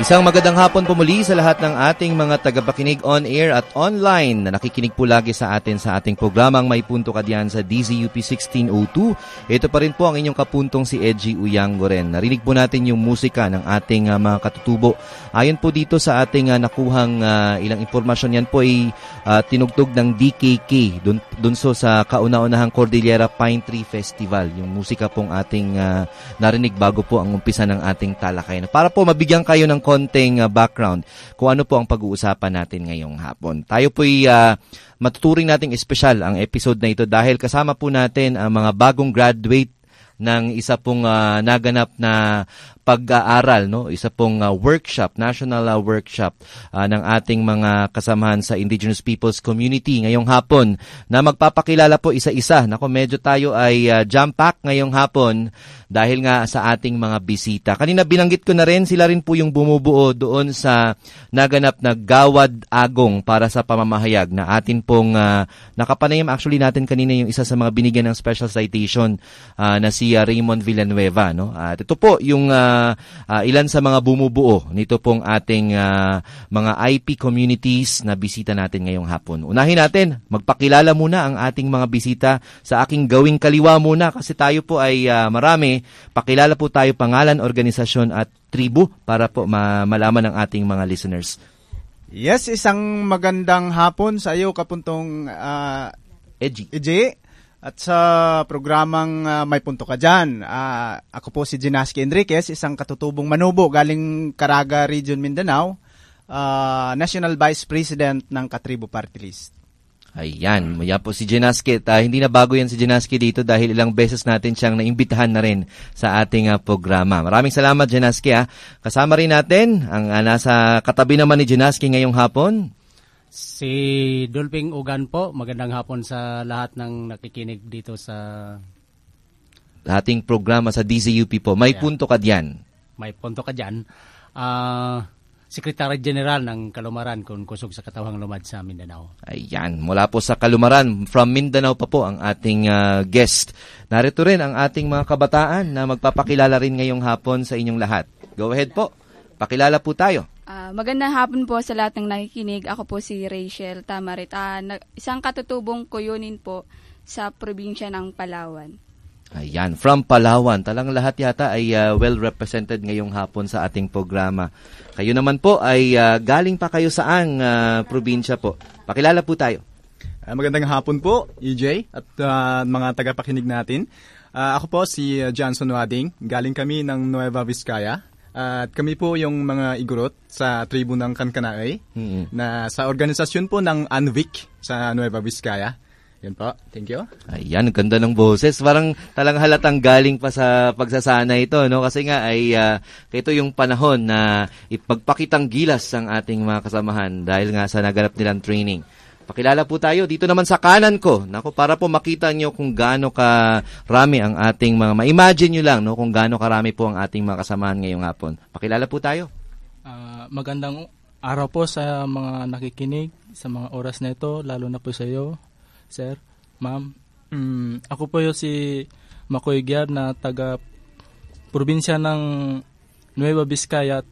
Isang magandang hapon po muli sa lahat ng ating mga tagapakinig on air at online na nakikinig po lagi sa atin sa ating programang May Punto Ka Diyan sa DZUP 1602. Ito pa rin po ang inyong kapuntong si Edgy Uyangoren. Narinig po natin yung musika ng ating mga katutubo. Ayon po dito sa ating nakuhang ilang impormasyon, yan po ay tinugtog ng DKK dun so sa kauna-unahang Cordillera Pine Tree Festival. Yung musika pong ating narinig bago po ang umpisa ng ating talakayan. Para po mabigyan kayo ng konting background kung ano po ang pag-uusapan natin ngayong hapon. Tayo po'y matuturing nating espesyal ang episode na ito dahil kasama po natin ang mga bagong graduate ng isa pong naganap na pag-aaral, no? Isa pong workshop, national workshop ng ating mga kasamahan sa Indigenous Peoples Community ngayong hapon na magpapakilala po isa-isa. Nako, medyo tayo ay jam-pack ngayong hapon dahil nga sa ating mga bisita. Kanina binanggit ko na rin, sila rin po yung bumubuo doon sa naganap na Gawad Agong para sa pamamahayag na atin pong nakapanayam actually natin kanina yung isa sa mga binigyan ng special citation na si Raymond Villanueva, no? At ito po yung ilan sa mga bumubuo nito pong ating mga IP communities na bisita natin ngayong hapon. Unahin natin, magpakilala muna ang ating mga bisita sa aking gawing kaliwa muna kasi tayo po ay marami. Pakilala po tayo pangalan, organisasyon at tribu para po malaman ng ating mga listeners. Yes, isang magandang hapon sa iyo kapuntong Edgy. At sa programang May Punto Ka Diyan, ako po si Ginaski Enriquez, isang katutubong manubo galing Caraga Region, Mindanao, National Vice President ng Katribo Party List. Ayan, maya po si Ginaski. Hindi na bago yan si Ginaski dito dahil ilang beses natin siyang naimbitahan na rin sa ating programa. Maraming salamat, Ginaski. Kasama rin natin ang nasa katabi naman ni Ginaski ngayong hapon. Si Dulping Ugan po, magandang hapon sa lahat ng nakikinig dito sa ating programa sa DZUP po. May punto ka diyan. May punto ka diyan. Secretary General ng Kalumaran kung kusog sa Katawhang Lumad sa Mindanao. Ayan, mula po sa Kalumaran, from Mindanao pa po ang ating guest. Narito rin ang ating mga kabataan na magpapakilala rin ngayong hapon sa inyong lahat. Go ahead po, pakilala po tayo. Magandang hapon po sa lahat ng nakikinig. Ako po si Rachel Tamarit. Isang katutubong kuyunin po sa probinsya ng Palawan. Ayan, from Palawan. Talang lahat yata ay well represented ngayong hapon sa ating programa. Kayo naman po ay galing pa kayo saang probinsya po. Pakilala po tayo. Magandang hapon po, EJ at mga tagapakinig natin. Ako po si Johnson Wading. Galing kami ng Nueva Vizcaya. At kami po yung mga igurot sa tribu ng Kankanaey na sa organisasyon po ng ANVIC sa Nueva Vizcaya. Yan po. Thank you. Ayan, ganda ng boses. Parang talang halatang galing pa sa pagsasana ito, no? Kasi nga ay ito yung panahon na ipagpakitang gilas ang ating mga kasamahan dahil nga sa naganap nilang training. Pakilala po tayo dito naman sa kanan ko. Nako, para po makita nyo kung gaano karami ang ating mga, ma-imagine nyo lang, no, kung gaano karami po ang ating mga kasamahan ngayong hapon. Pakilala po tayo. Magandang araw po sa mga nakikinig sa mga oras na ito, lalo na po sa iyo, sir, ma'am. Ako po yung si Makoy Gyar na taga probinsya ng Nueva Vizcaya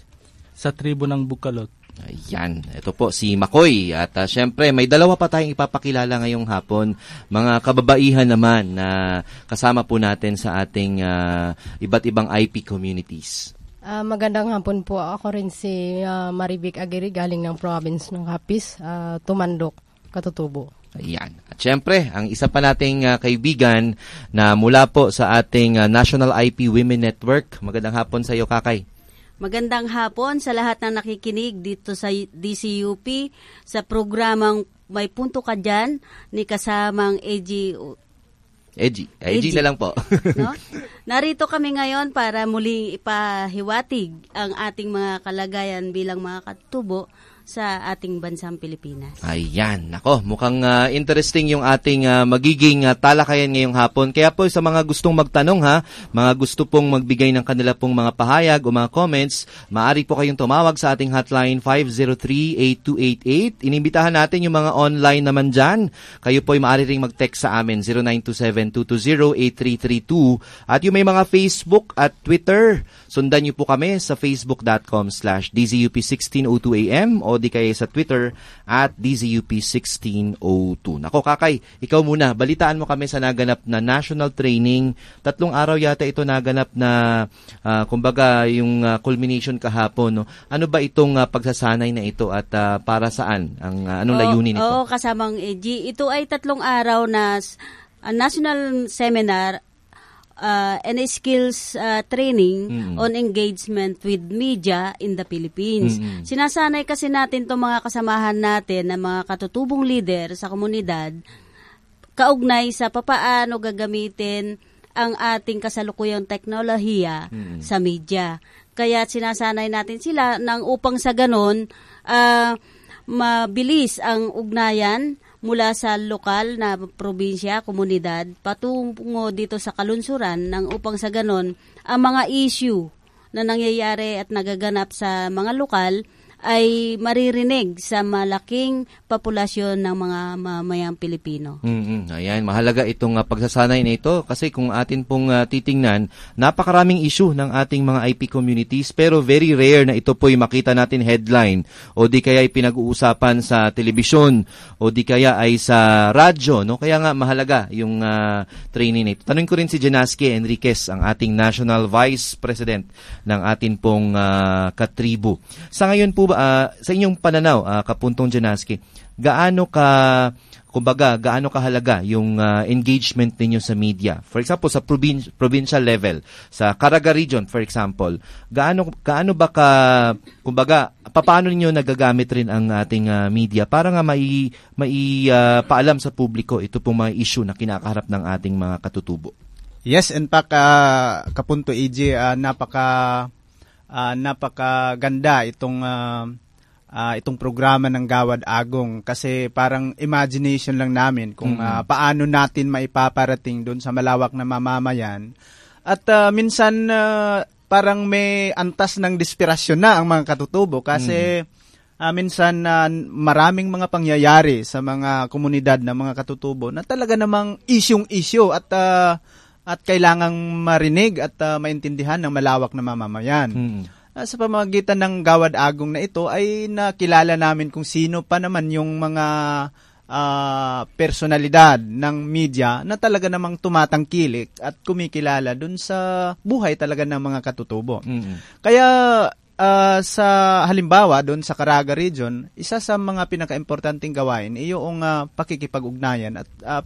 sa tribo ng Bukalot. Ayan, ito po si Makoy at syempre may dalawa pa tayong ipapakilala ngayong hapon, mga kababaihan naman na kasama po natin sa ating iba't ibang IP communities. Magandang hapon po, ako rin si Marivic Aguirre galing ng province ng Capiz, Tumandok, Katutubo. Ayan. At syempre, ang isa pa nating kaibigan na mula po sa ating National IP Women Network. Magandang hapon sa iyo, Kakay. Magandang hapon sa lahat ng nakikinig dito sa DCUP sa programang May Punto Ka Diyan ni kasamang Edgy na lang po. No? Narito kami ngayon para muling ipahiwatig ang ating mga kalagayan bilang mga katubo sa ating bansang Pilipinas. Ayan, nako, mukhang interesting yung ating magiging talakayan ngayong hapon. Kaya po sa mga gustong magtanong mga gusto pong magbigay ng kanila pong mga pahayag o mga comments, maaari po kayong tumawag sa ating hotline 503-8288. Inimbitahan natin yung mga online naman dyan. Kayo po ay maaari ring mag-text sa amin 0927-220-8332. At yung may mga Facebook at Twitter, sundan niyo po kami sa facebook.com/DZUP1602AM o di kaya sa Twitter at DZUP1602. Nako, Kakay, ikaw muna. Balitaan mo kami sa naganap na national training. 3 araw yata ito naganap na, kumbaga, yung culmination kahapon. No? Ano ba itong pagsasanay na ito at para saan? Anong layunin nito? Oo, kasamang EG. Ito ay 3 araw na national seminar and a skills training on engagement with media in the Philippines. Sinasanay kasi natin itong mga kasamahan natin na mga katutubong leader sa komunidad kaugnay sa papaano gagamitin ang ating kasalukuyang teknolohiya sa media. Kaya sinasanay natin sila nang upang sa ganon mabilis ang ugnayan mula sa lokal na probinsya, komunidad, patungo dito sa kalunsuran nang upang sa ganon, ang mga issue na nangyayari at nagaganap sa mga lokal ay maririnig sa malaking populasyon ng mga mamayang Pilipino. Ayan, mahalaga itong pagsasanay na ito kasi kung atin pong titingnan, napakaraming issue ng ating mga IP communities pero very rare na ito po'y makita natin headline o di kaya ay pinag-uusapan sa telebisyon o di kaya ay sa radyo. No? Kaya nga mahalaga yung training na ito. Tanungin ko rin si Janaski Enriquez, ang ating National Vice President ng atin pong katribo. Sa ngayon po, sa inyong pananaw, Kapuntong Janaski, gaano kahalaga yung engagement ninyo sa media? For example, sa provincial level, sa Caraga region, for example, gaano ba paano ninyo nagagamit rin ang ating media para nga paalam sa publiko ito pong mga issue na kinakaharap ng ating mga katutubo? Yes, in fact, Kapunto EJ, napakaganda itong programa ng Gawad Agong kasi parang imagination lang namin kung paano natin maipaparating doon sa malawak na mamamayan. At minsan parang may antas ng desperasyon na ang mga katutubo kasi minsan maraming mga pangyayari sa mga komunidad ng mga katutubo na talaga namang issue at kailangang marinig at maintindihan ng malawak na mamamayan. Sa pamamagitan ng Gawad Agong na ito ay nakilala namin kung sino pa naman yung mga personalidad ng media na talaga namang tumatangkilik at kumikilala dun sa buhay talaga ng mga katutubo. Kaya sa halimbawa doon sa Caraga region, isa sa mga pinaka-importanting gawain ay yung pakikipag-ugnayan at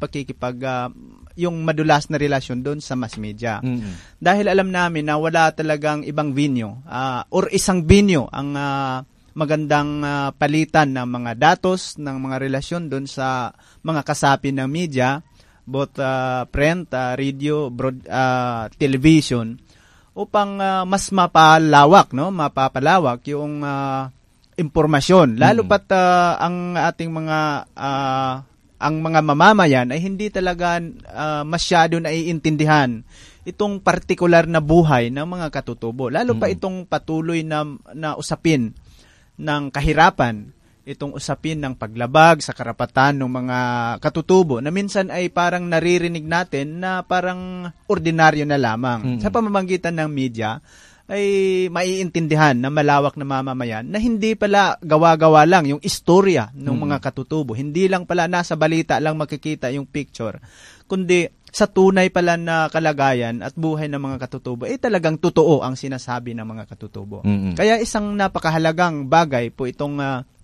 yung madulas na relasyon doon sa mass media. Dahil alam namin na wala talagang ibang venue or isang venue ang magandang palitan ng mga datos, ng mga relasyon doon sa mga kasapi ng media, both print, radio, television, upang mas mapapalawak yung impormasyon. Lalo pat ang ating ang mga mamamayan ay hindi talaga masyado naiintindihan itong partikular na buhay ng mga katutubo. Lalo pa itong patuloy na usapin ng kahirapan, itong usapin ng paglabag sa karapatan ng mga katutubo na minsan ay parang naririnig natin na parang ordinaryo na lamang. Sa pamamagitan ng media ay maiintindihan na malawak na mamamayan na hindi pala gawa-gawa lang yung istorya ng mga katutubo. Hindi lang pala nasa balita lang makikita yung picture, kundi sa tunay pala na kalagayan at buhay ng mga katutubo ay talagang totoo ang sinasabi ng mga katutubo. Kaya isang napakahalagang bagay po itong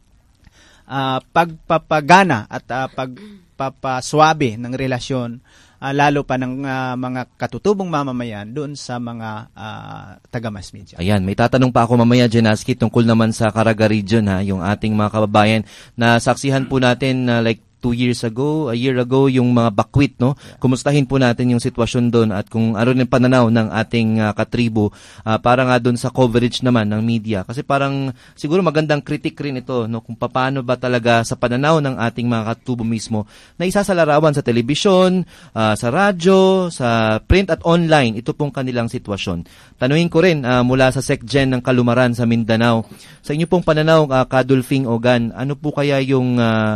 pagpapagana at pagpapaswabe ng relasyon lalo pa ng mga katutubong mamamayan doon sa mga taga-mass media. Ayan, may tatanong pa ako mamaya, Janaski, tungkol naman sa Caraga region, yung ating mga kababayan na saksihan po natin like a year ago, yung mga bakwit, no? Kumustahin po natin yung sitwasyon doon at kung ano yung pananaw ng ating katribo para nga doon sa coverage naman ng media. Kasi parang siguro magandang critic rin ito, no? Kung paano ba talaga sa pananaw ng ating mga katubo mismo na isasalarawan sa telebisyon, sa radyo, sa print at online, ito pong kanilang sitwasyon. Tanungin ko rin mula sa SecGen ng Kalumaran sa Mindanao, sa inyo pong pananaw, Kadulfing Ogan, ano po kaya yung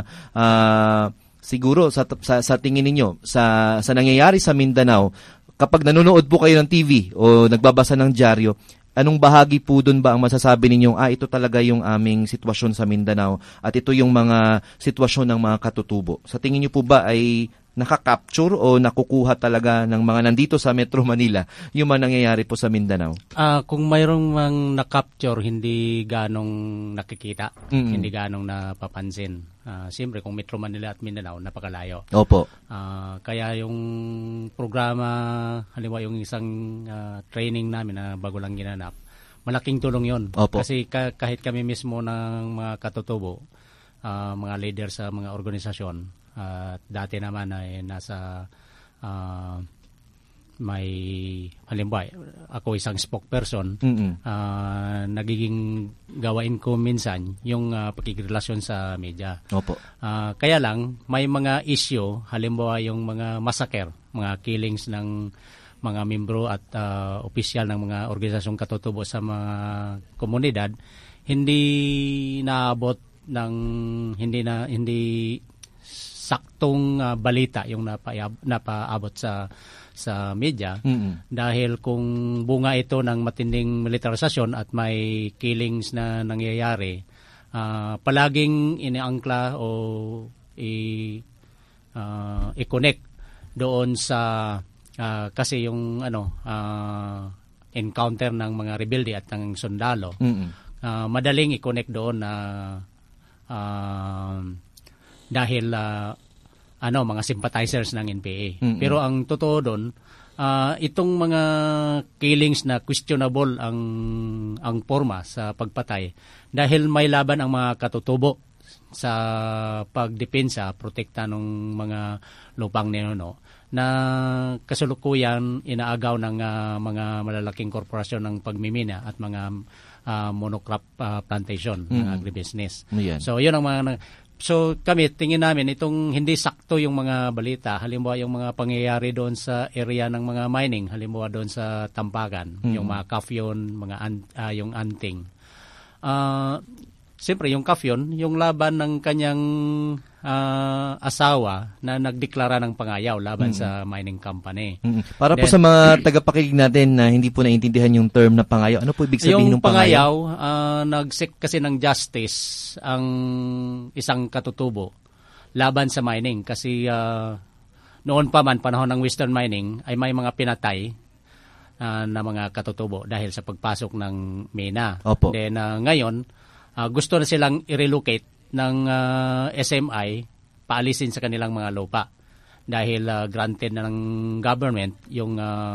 siguro sa tingin ninyo sa nangyayari sa Mindanao kapag nanonood po kayo ng TV o nagbabasa ng dyaryo, anong bahagi po doon ba ang masasabi ninyong ito talaga yung aming sitwasyon sa Mindanao at ito yung mga sitwasyon ng mga katutubo? Sa tingin niyo po ba ay nakakapture o nakukuha talaga ng mga nandito sa Metro Manila yung mga nangyayari po sa Mindanao? Kung mayroong mang na-capture, hindi ganong nakikita, hindi ganong napapansin. Siyempre, kung Metro Manila at Mindanao, napakalayo. Opo. Kaya yung programa, halimbawa yung isang training namin na bago lang ginanap, malaking tulong yon. Opo. Kasi kahit kami mismo ng mga katutubo, mga leader sa mga organisasyon, dati naman ay nasa may halimbawa ako isang spokesperson, nagiging gawain ko minsan yung pakikrelasyon sa media. Opo. Kaya lang may mga issue, halimbawa yung mga massacre, mga killings ng mga membro at opisyal ng mga organisasyong katutubo sa mga komunidad, hindi naabot ng hindi saktong balita yung napaabot sa media, dahil kung bunga ito ng matinding militarisasyon at may killings na nangyayari, palaging iniangkla o i-connect doon sa kasi yung encounter ng mga rebelde at ng sundalo, madaling i-connect doon na dahil mga sympathizers ng NPA. Pero ang totoo doon, itong mga killings na questionable ang forma sa pagpatay, dahil may laban ang mga katutubo sa pagdepensa, protekta ng mga lupang ninuno na kasalukuyan inaagaw ng mga malalaking korporasyon ng pagmimina at mga monocrop plantation ng agribusiness. Yan. So yun ang mga So kami, tingin namin itong hindi sakto yung mga balita, halimbawa yung mga pangyayari doon sa area ng mga mining, halimbawa doon sa Tampakan, yung mga Kafyon, yung Anting. Siyempre yung Kafyon, yung laban ng kanyang asawa na nagdeklara ng pangayaw laban sa mining company. Para po sa mga tagapakinig natin na hindi po naintindihan yung term na pangayaw, ano po ibig sabihin ng pangayaw? Yung pangayaw, nag-seek kasi ng justice ang isang katutubo laban sa mining. Kasi noon pa man, panahon ng Western Mining, ay may mga pinatay na mga katutubo dahil sa pagpasok ng mina. Opo. Then ngayon, gusto na silang i-relocate ng SMI, paalisin sa kanilang mga lupa dahil granted na ng government yung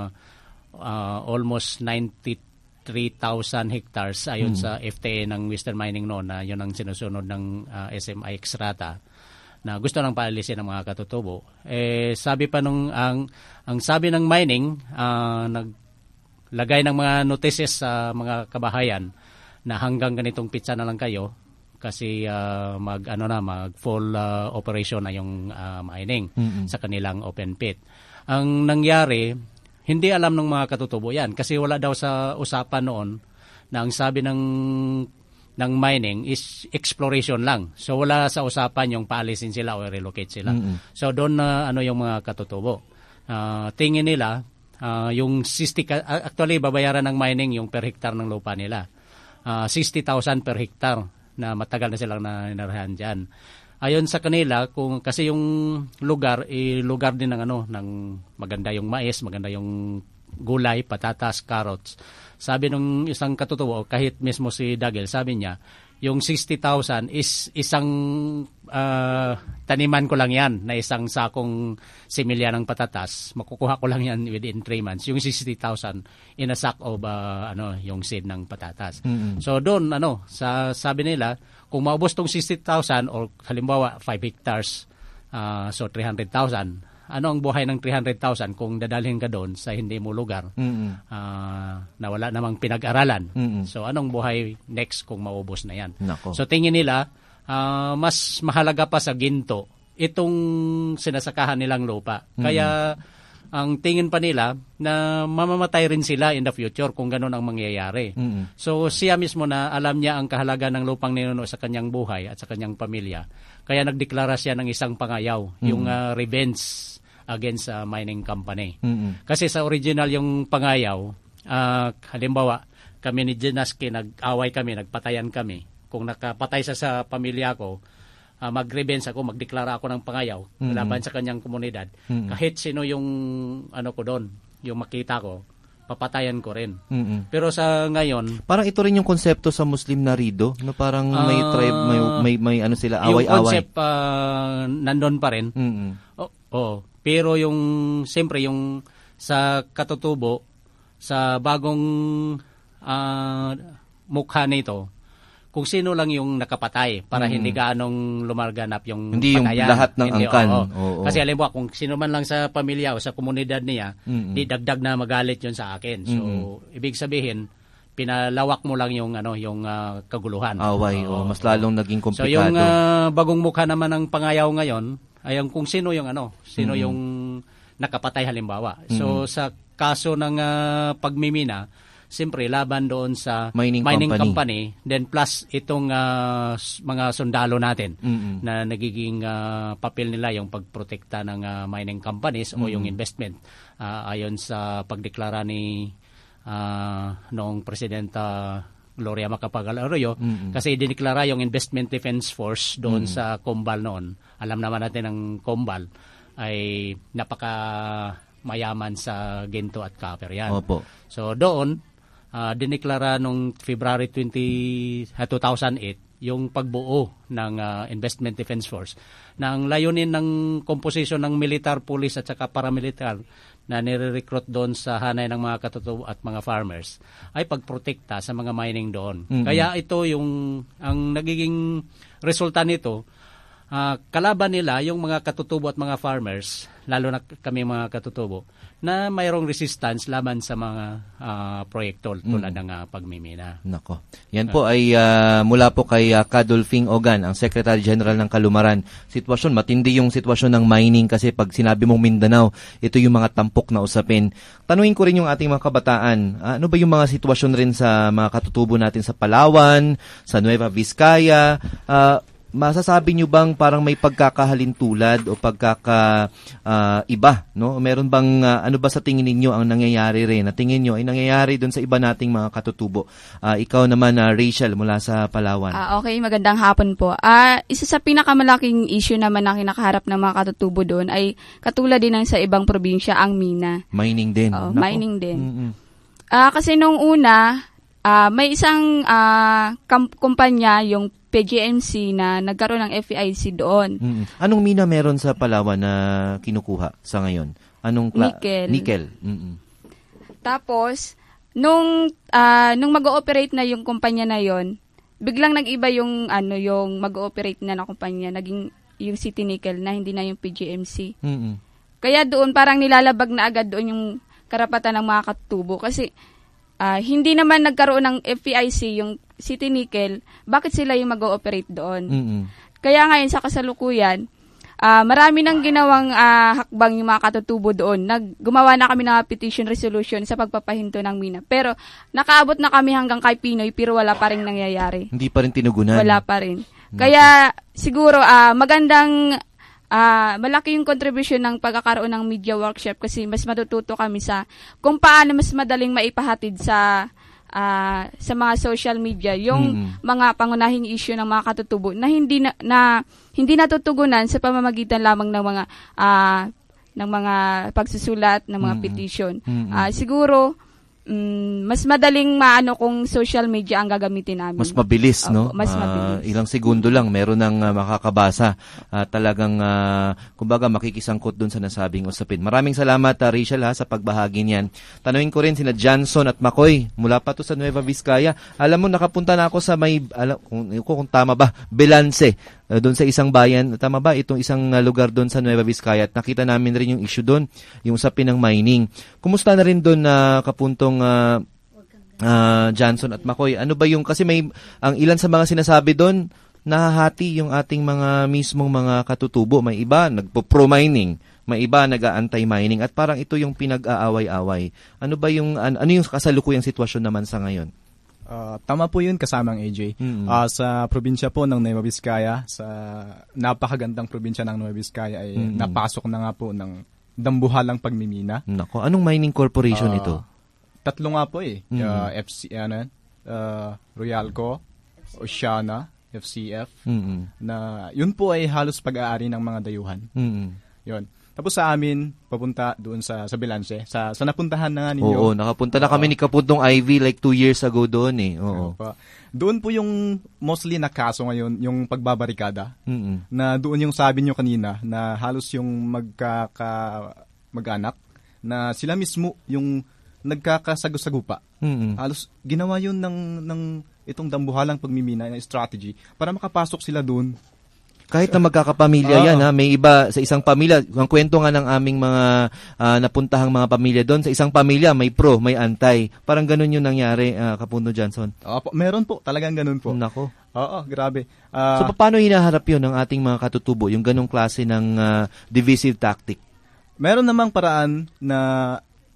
almost 93,000 hectares ayon sa FTA ng Western Mining noon, na yun ang sinusunod ng SMI Xrata, na gusto nang paalisin ng mga katutubo. Sabi pa ang sabi ng mining, naglagay ng mga notices sa mga kabahayan na hanggang ganitong pitsa na lang kayo kasi mag full operation na yung mining sa kanilang open pit. Ang nangyari, hindi alam ng mga katutubo yan kasi wala daw sa usapan noon na ang sabi ng mining is exploration lang. So wala sa usapan yung paalisin sila o relocate sila. So doon na yung mga katutubo. Tingin nila yung 60, actually babayaran ng mining yung per hectare ng lupa nila. 60,000 per hectare na matagal na silang nanirahan dyan. Ayon sa kanila, kasi yung lugar din ng maganda yung mais, maganda yung gulay, patatas, carrots. Sabi nung isang katutubo, kahit mismo si Dagel, sabi niya, yung 60,000 is isang taniman ko lang yan na isang sakong similya ng patatas. Makukuha ko lang yan within 3 months. Yung 60,000 in a sack of yung seed ng patatas. So doon, sabi nila, kung maubos tong 60,000 or halimbawa 5 hectares So 300,000. Ano ang buhay ng 300,000 kung dadalhin ka doon sa hindi mo lugar na wala namang pinag-aralan? So anong buhay next kung maubos na yan? Nako. So tingin nila, mas mahalaga pa sa ginto itong sinasakahan nilang lupa. Kaya ang tingin pa nila na mamamatay rin sila in the future kung ganun ang mangyayari. So siya mismo na alam niya ang kahalaga ng lupang ninuno sa kanyang buhay at sa kanyang pamilya. Kaya nagdeklara siya ng isang pangayaw, yung revenge against mining company. Kasi sa original yung pangayaw, halimbawa, kami ni Jinaski, nag-away kami, nagpatayan kami. Kung nakapatay sa pamilya ko, mag-revenge ako, magdeklara ako ng pangayaw laban sa kanyang komunidad. Kahit sino yung ko doon, yung makita ko, papatayan ko rin. Pero sa ngayon, parang ito rin yung konsepto sa Muslim na Rido, no, parang may tribe, may ano sila, away-away. Yung concept nandun pa rin. Pero yung siyempre yung sa katutubo, sa bagong mukha nito, kung sino lang yung nakapatay para hindi gaanong lumarganap yung hindi patayan. Yung lahat ng angkan. Kasi alam mo, kung sino man lang sa pamilya o sa komunidad niya, di dagdag na magalit yun sa akin. So, ibig sabihin, pinalawak mo lang yung yung kaguluhan. Away, mas lalong naging komplikado. So, yung bagong mukha naman ng pangayaw ngayon, ay kung sino yung sino yung nakapatay halimbawa. So, sa kaso ng pagmimina, siyempre, laban doon sa mining company, then plus itong mga sundalo natin na nagiging papel nila yung pagprotekta ng mining companies o yung investment. Ayon sa pagdeklara ni noong Presidenta Gloria Macapagal-Arroyo, kasi idineklara yung Investment Defense Force doon sa Combal noon. Alam naman natin ang Combal ay napaka mayaman sa ginto at copper yan. Opo. So doon, dineklara noong February 2008 yung pagbuo ng Investment Defense Force na ang layunin ng komposisyon ng militar, police at saka paramilitar na nire-recruit doon sa hanay ng mga katutubo at mga farmers ay pagprotekta sa mga mining doon. Kaya ito ang nagiging resulta nito, kalaban nila yung mga katutubo at mga farmers, lalo na kami mga katutubo, na mayroong resistance laban sa mga proyekto tulad ng pagmimina. Nako. Yan po ay mula po kay Kadolfing Ogan, ang Secretary General ng Kalumaran. Sitwasyon, matindi yung sitwasyon ng mining kasi pag sinabi mong Mindanao, ito yung mga tampok na usapin. Tanungin ko rin yung ating mga kabataan, ano ba yung mga sitwasyon rin sa mga katutubo natin sa Palawan, sa Nueva Vizcaya, masasabi nyo bang parang may pagkakahalintulad o iba, no? Meron bang ano ba sa tingin ninyo ang nangyayari rin? Na tingin nyo ay nangyayari doon sa iba nating mga katutubo. Ikaw naman, Rachel, mula sa Palawan. Okay, magandang hapon po. Isa sa pinakamalaking issue naman na kinakaharap ng mga katutubo doon ay katulad din ng sa ibang probinsya, ang mina. Mining din. Mining din. Kasi nung una, may isang kumpanya, yung PGMC, na nagkaroon ng FEIC doon. Anong mina meron sa Palawan na kinukuha sa ngayon? Anong Nickel. Tapos, nung mag-ooperate na yung kumpanya na yon, biglang nag-iba yung yung mag-ooperate na kumpanya, naging yung City Nickel na hindi na yung PGMC. Kaya doon parang nilalabag na agad doon yung karapatan ng mga katutubo kasi hindi naman nagkaroon ng FEIC yung City Nickel, bakit sila yung mag-ooperate doon? Kaya ngayon sa kasalukuyan, marami nang ginawang hakbang yung mga katutubo doon. Gumawa na kami ng petition resolution sa pagpapahinto ng mina. Pero nakaabot na kami hanggang kay Pinoy pero wala pa rin nangyayari. Hindi pa rin tinugunan? Wala pa rin. Kaya siguro magandang malaki yung contribution ng pagkakaroon ng media workshop kasi mas matututo kami sa kung paano mas madaling maipahatid sa mga social media yung mga pangunahing issue ng mga katutubo na hindi natutugunan sa pamamagitan lamang ng mga pagsusulat ng mga petition. Siguro mas madaling maano kung social media ang gagamitin namin. Mas mabilis, no? Mas mabilis. Ilang segundo lang, meron ng makakabasa. Talagang, kumbaga, makikisangkot dun sa nasabing usapin. Maraming salamat, Rachel, sa pagbahagi niyan. Tanungin ko rin sina Johnson at Makoy, mula pa to sa Nueva Vizcaya. Alam mo, nakapunta na ako sa may, kung tama ba, Belance. doon sa isang bayan, tama ba, itong isang lugar doon sa Nueva Vizcaya, at nakita namin rin yung issue doon, yung usapin ng mining. Kumusta na rin doon na kapuntong Johnson at McCoy? Ano ba yung, kasi may, ang ilan sa mga sinasabi doon, nahahati yung ating mga mismong mga katutubo. May iba nagpo-pro-mining, may iba nag-anti-mining, at parang ito yung pinag-aaway-away. Ano ba yung, ano yung kasalukuyang sitwasyon naman sa ngayon? Tama po yun, kasamang AJ. Sa probinsya po ng Nueva Vizcaya, sa napakagandang probinsya ng Nueva Vizcaya, ay napasok na nga po ng dambuhalang pagmimina. Nako, anong mining corporation ito? Tatlo nga po Royalco, Oceana, FCF, na yun po ay halos pag-aari ng mga dayuhan. Yun. Tapos sa amin, papunta doon sa Belanse. Sa napuntahan na nga ninyo. Oo, nakapunta na kami ni Kapuntong Ivy like 2 years ago doon eh. Oo. Doon po yung mostly na kaso ngayon, yung pagbabarikada. Na doon yung sabi nyo kanina, na halos yung mag-anak, na sila mismo yung nagkakasagusagupa. Halos ginawa yun ng itong dambuhalang pagmimina na strategy para makapasok sila doon. Kahit na magkakapamilya yan, ha? May iba sa isang pamilya. Ang kwento nga ng aming mga napuntahang mga pamilya doon, sa isang pamilya may pro, may anti. Parang ganun yung nangyari, Kapundo Johnson. Meron po, talagang ganun po. Nako. Oo, grabe. So paano hinaharap yun ng ating mga katutubo, yung ganung klase ng divisive tactic? Meron namang paraan na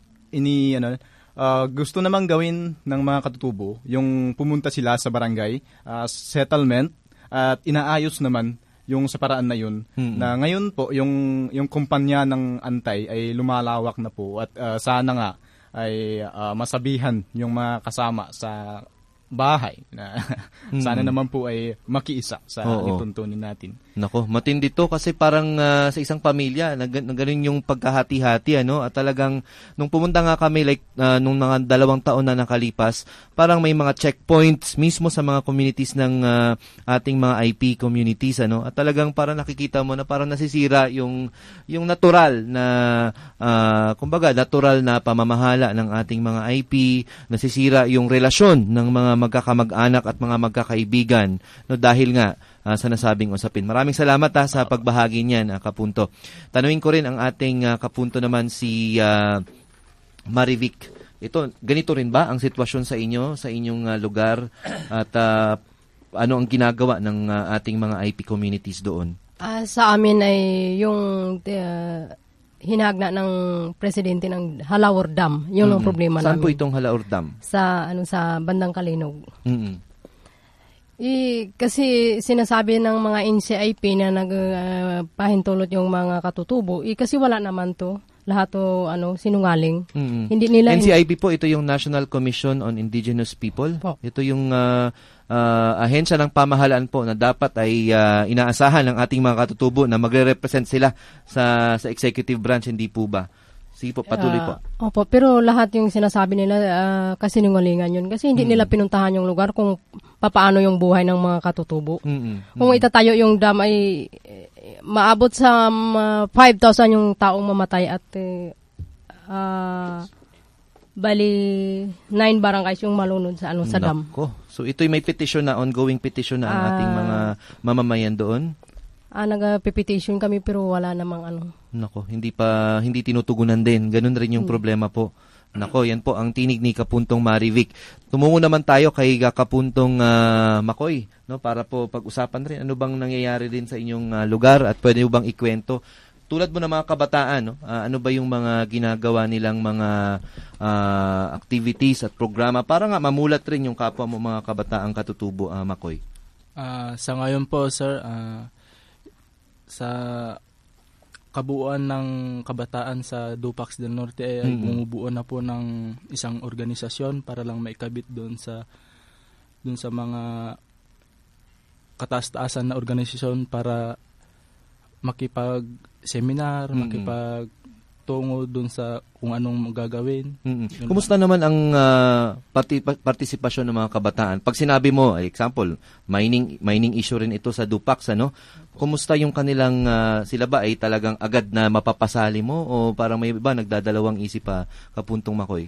gusto namang gawin ng mga katutubo, yung pumunta sila sa barangay, settlement, at inaayos naman yung sa paraan na yun, na ngayon po, yung kumpanya ng antay ay lumalawak na po, at sana nga ay masabihan yung mga kasama sa bahay na sana naman po ay makiisa sa ituntunin natin. Nako, matindi to kasi parang sa isang pamilya, ganun yung pagkahati-hati, at talagang nung pumunta nga kami like nung mga 2 taon na nakalipas, parang may mga checkpoints mismo sa mga communities ng ating mga IP communities, at talagang parang nakikita mo na parang nasisira yung natural na kumbaga natural na pamamahala ng ating mga IP, nasisira yung relasyon ng mga magkakamag-anak at mga magkakaibigan, dahil nga sa nasabing usapin. Maraming salamat sa pagbahagi niyan, Kapunto. Tanungin ko rin ang ating Kapunto naman si Marivic. Ito, ganito rin ba ang sitwasyon sa inyo, sa inyong lugar, at ano ang ginagawa ng ating mga IP communities doon? Sa amin ay yung hinagna ng presidente ng Halaor Dam. Yun ang problema namin. Saan po itong Halaor Dam? Sa bandang Kalinog. Kasi sinasabi ng mga NCIP na nagpahintulot yung mga katutubo, kasi wala naman to. Lahat to sinungaling. Hindi nila NCIP po, ito yung National Commission on Indigenous People. Po. Ito yung ahensya ng pamahalaan po na dapat ay inaasahan ng ating mga katutubo na magre-represent sila sa executive branch, hindi po ba? Sige po, patuloy po. Opo, pero lahat yung sinasabi nila kasinungalingan yun. Kasi hindi nila pinuntahan yung lugar kung papaano yung buhay ng mga katutubo. Kung itatayo yung dam ay maabot sa 5,000 yung taong mamatay at bali 9 barangays yung malunod sa sa dam. So ito'y may petition na, ongoing petition na ang ating mga mamamayan doon? Nag-petition kami pero wala namang Nako, hindi tinutugunan din. Ganun rin yung problema po. Nako, yan po ang tinig ni Kapuntong Marivic. Tumungo naman tayo kay Kapuntong Makoy, para po pag-usapan rin ano bang nangyayari din sa inyong lugar at pwede mo bang ikwento. Tulad mo ng mga kabataan, ano ba yung mga ginagawa nilang mga activities at programa para nga mamulat rin yung kapwa mo mga kabataang katutubo, Makoy? Sa ngayon po, sir, sa kabuuan ng kabataan sa Dupax del Norte ay bumubuo na po ng isang organisasyon para lang maikabit doon sa mga kataas-taasan na organisasyon para makipag-seminar, makipagtungo doon sa kung anong gagawin. Kumusta naman ang partisipasyon ng mga kabataan? Pag sinabi mo, example, mining issue rin ito sa Dupax, kumusta yung kanilang, sila ba ay talagang agad na mapapasali mo o parang may iba nagdadalawang isip pa, Kapuntong Makoy?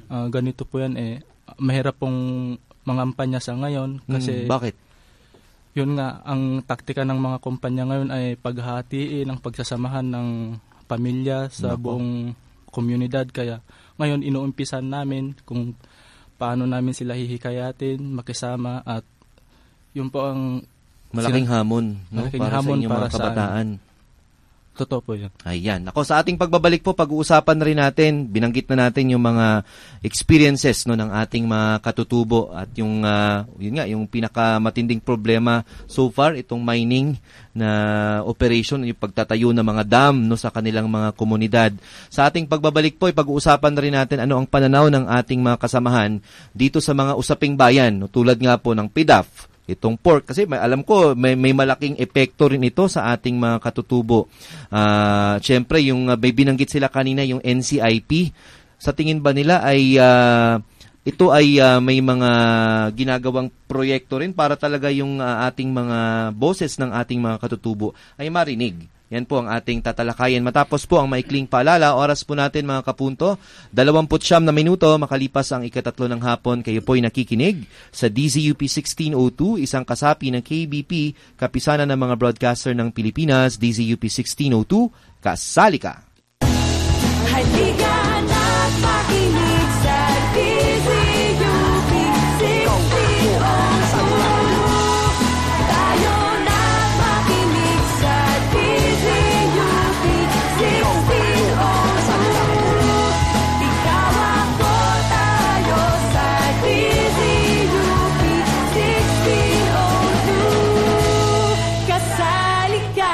Ganito po yan mahirap pong mangampanya sa ngayon kasi bakit? Yun nga, ang taktika ng mga kumpanya ngayon ay paghahatiin ang pagsasamahan ng pamilya sa buong komunidad. Kaya ngayon inuumpisan namin kung paano namin sila hihikayatin, makisama, at yun po ang malaking hamon, no? Malaking para hamon sa inyong para mga kabataan. Totoo po yan. Ayan. Ako, sa ating pagbabalik po, pag-uusapan na rin natin, binanggit na natin yung mga experiences no, ng ating mga katutubo at yung, yun nga, yung pinakamatinding problema so far, itong mining na operation, yung pagtatayo ng mga dam no, sa kanilang mga komunidad. Sa ating pagbabalik po, pag-uusapan na rin natin ano ang pananaw ng ating mga kasamahan dito sa mga usaping bayan, no, tulad nga po ng PDAF, itong pork, kasi alam ko may malaking epekto rin ito sa ating mga katutubo. Siyempre, yung may binanggit sila kanina, yung NCIP, sa tingin ba nila ay ito ay may mga ginagawang proyekto rin para talaga yung ating mga boses ng ating mga katutubo ay marinig? Yan po ang ating tatalakayan. Matapos po ang maikling paalala, oras po natin mga kapunto, 29 na minuto, makalipas ang 3:00 ng hapon, kayo po'y nakikinig sa DZUP 1602, isang kasapi ng KBP, kapisanan ng mga broadcaster ng Pilipinas, DZUP 1602, kasali ka! Halika na't makinig sa DZUP 1602. Tayo na't makinig sa DZUP 1602. Ikaw ako tayo sa DZUP 1602. Kasali ka!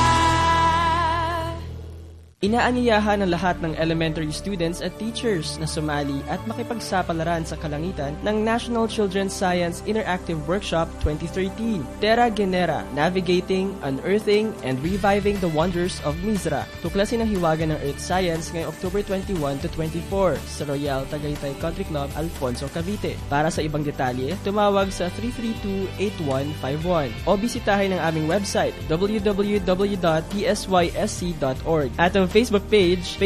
Inaanyayahan ang lahat ng elementary students at teachers na sumali at makipagsapalaran sa kalangitan ng National Children's Science Interactive Workshop 2013, Terra Genera, Navigating, Unearthing, and Reviving the Wonders of Mizra. Tuklasin ang hiwaga ng Earth Science ngayong October 21 to 24 sa Royal Tagaytay Country Club, Alfonso, Cavite. Para sa ibang detalye, tumawag sa 332-8151 o bisitahin ang aming website www.psysc.org at ang Facebook page,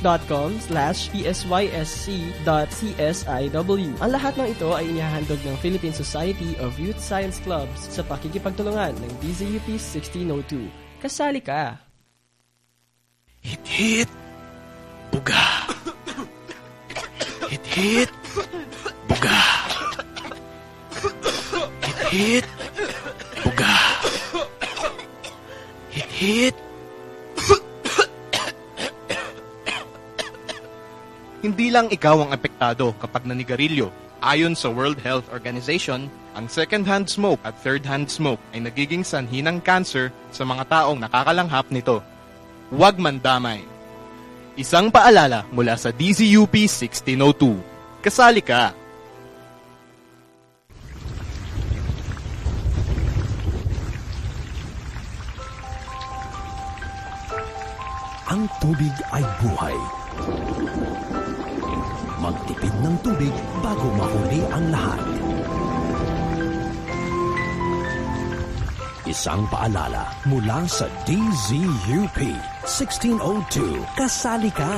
facebook.com/psysc.csIW. Ang lahat ng ito ay inihahandog ng Philippine Society of Youth Science Clubs sa pakikipagtulungan ng DZUP 1602. Kasali ka! Hit-hit! Buga! Hit-hit! Buga! Hit-hit! Buga! Hit-hit! Hindi lang ikaw ang apektado kapag nanigarilyo. Ayon sa World Health Organization, ang second-hand smoke at third-hand smoke ay nagiging sanhi ng cancer sa mga taong nakakalanghap nito. Huwag mandamay. Isang paalala mula sa DZUP 1602. Kasali ka! Ang tubig ay buhay. Magtipid ng tubig bago mahuli ang lahat. Isang paalala mula sa DZUP 1602. Kasali ka!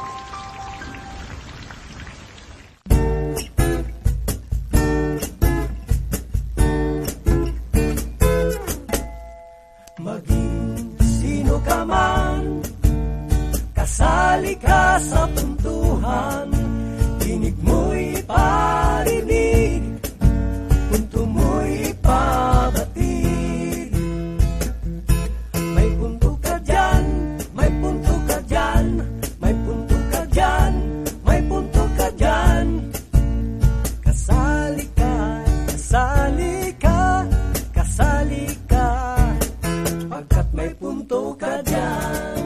Maging sino ka man, kasali ka sa puntuhan. Tinig mo'y parinig, punto mo'y pabatid. May punto ka dyan, may punto ka dyan, may punto ka dyan, may punto ka dyan. Kasali ka, kasali ka, kasali ka, pagkat may punto ka dyan.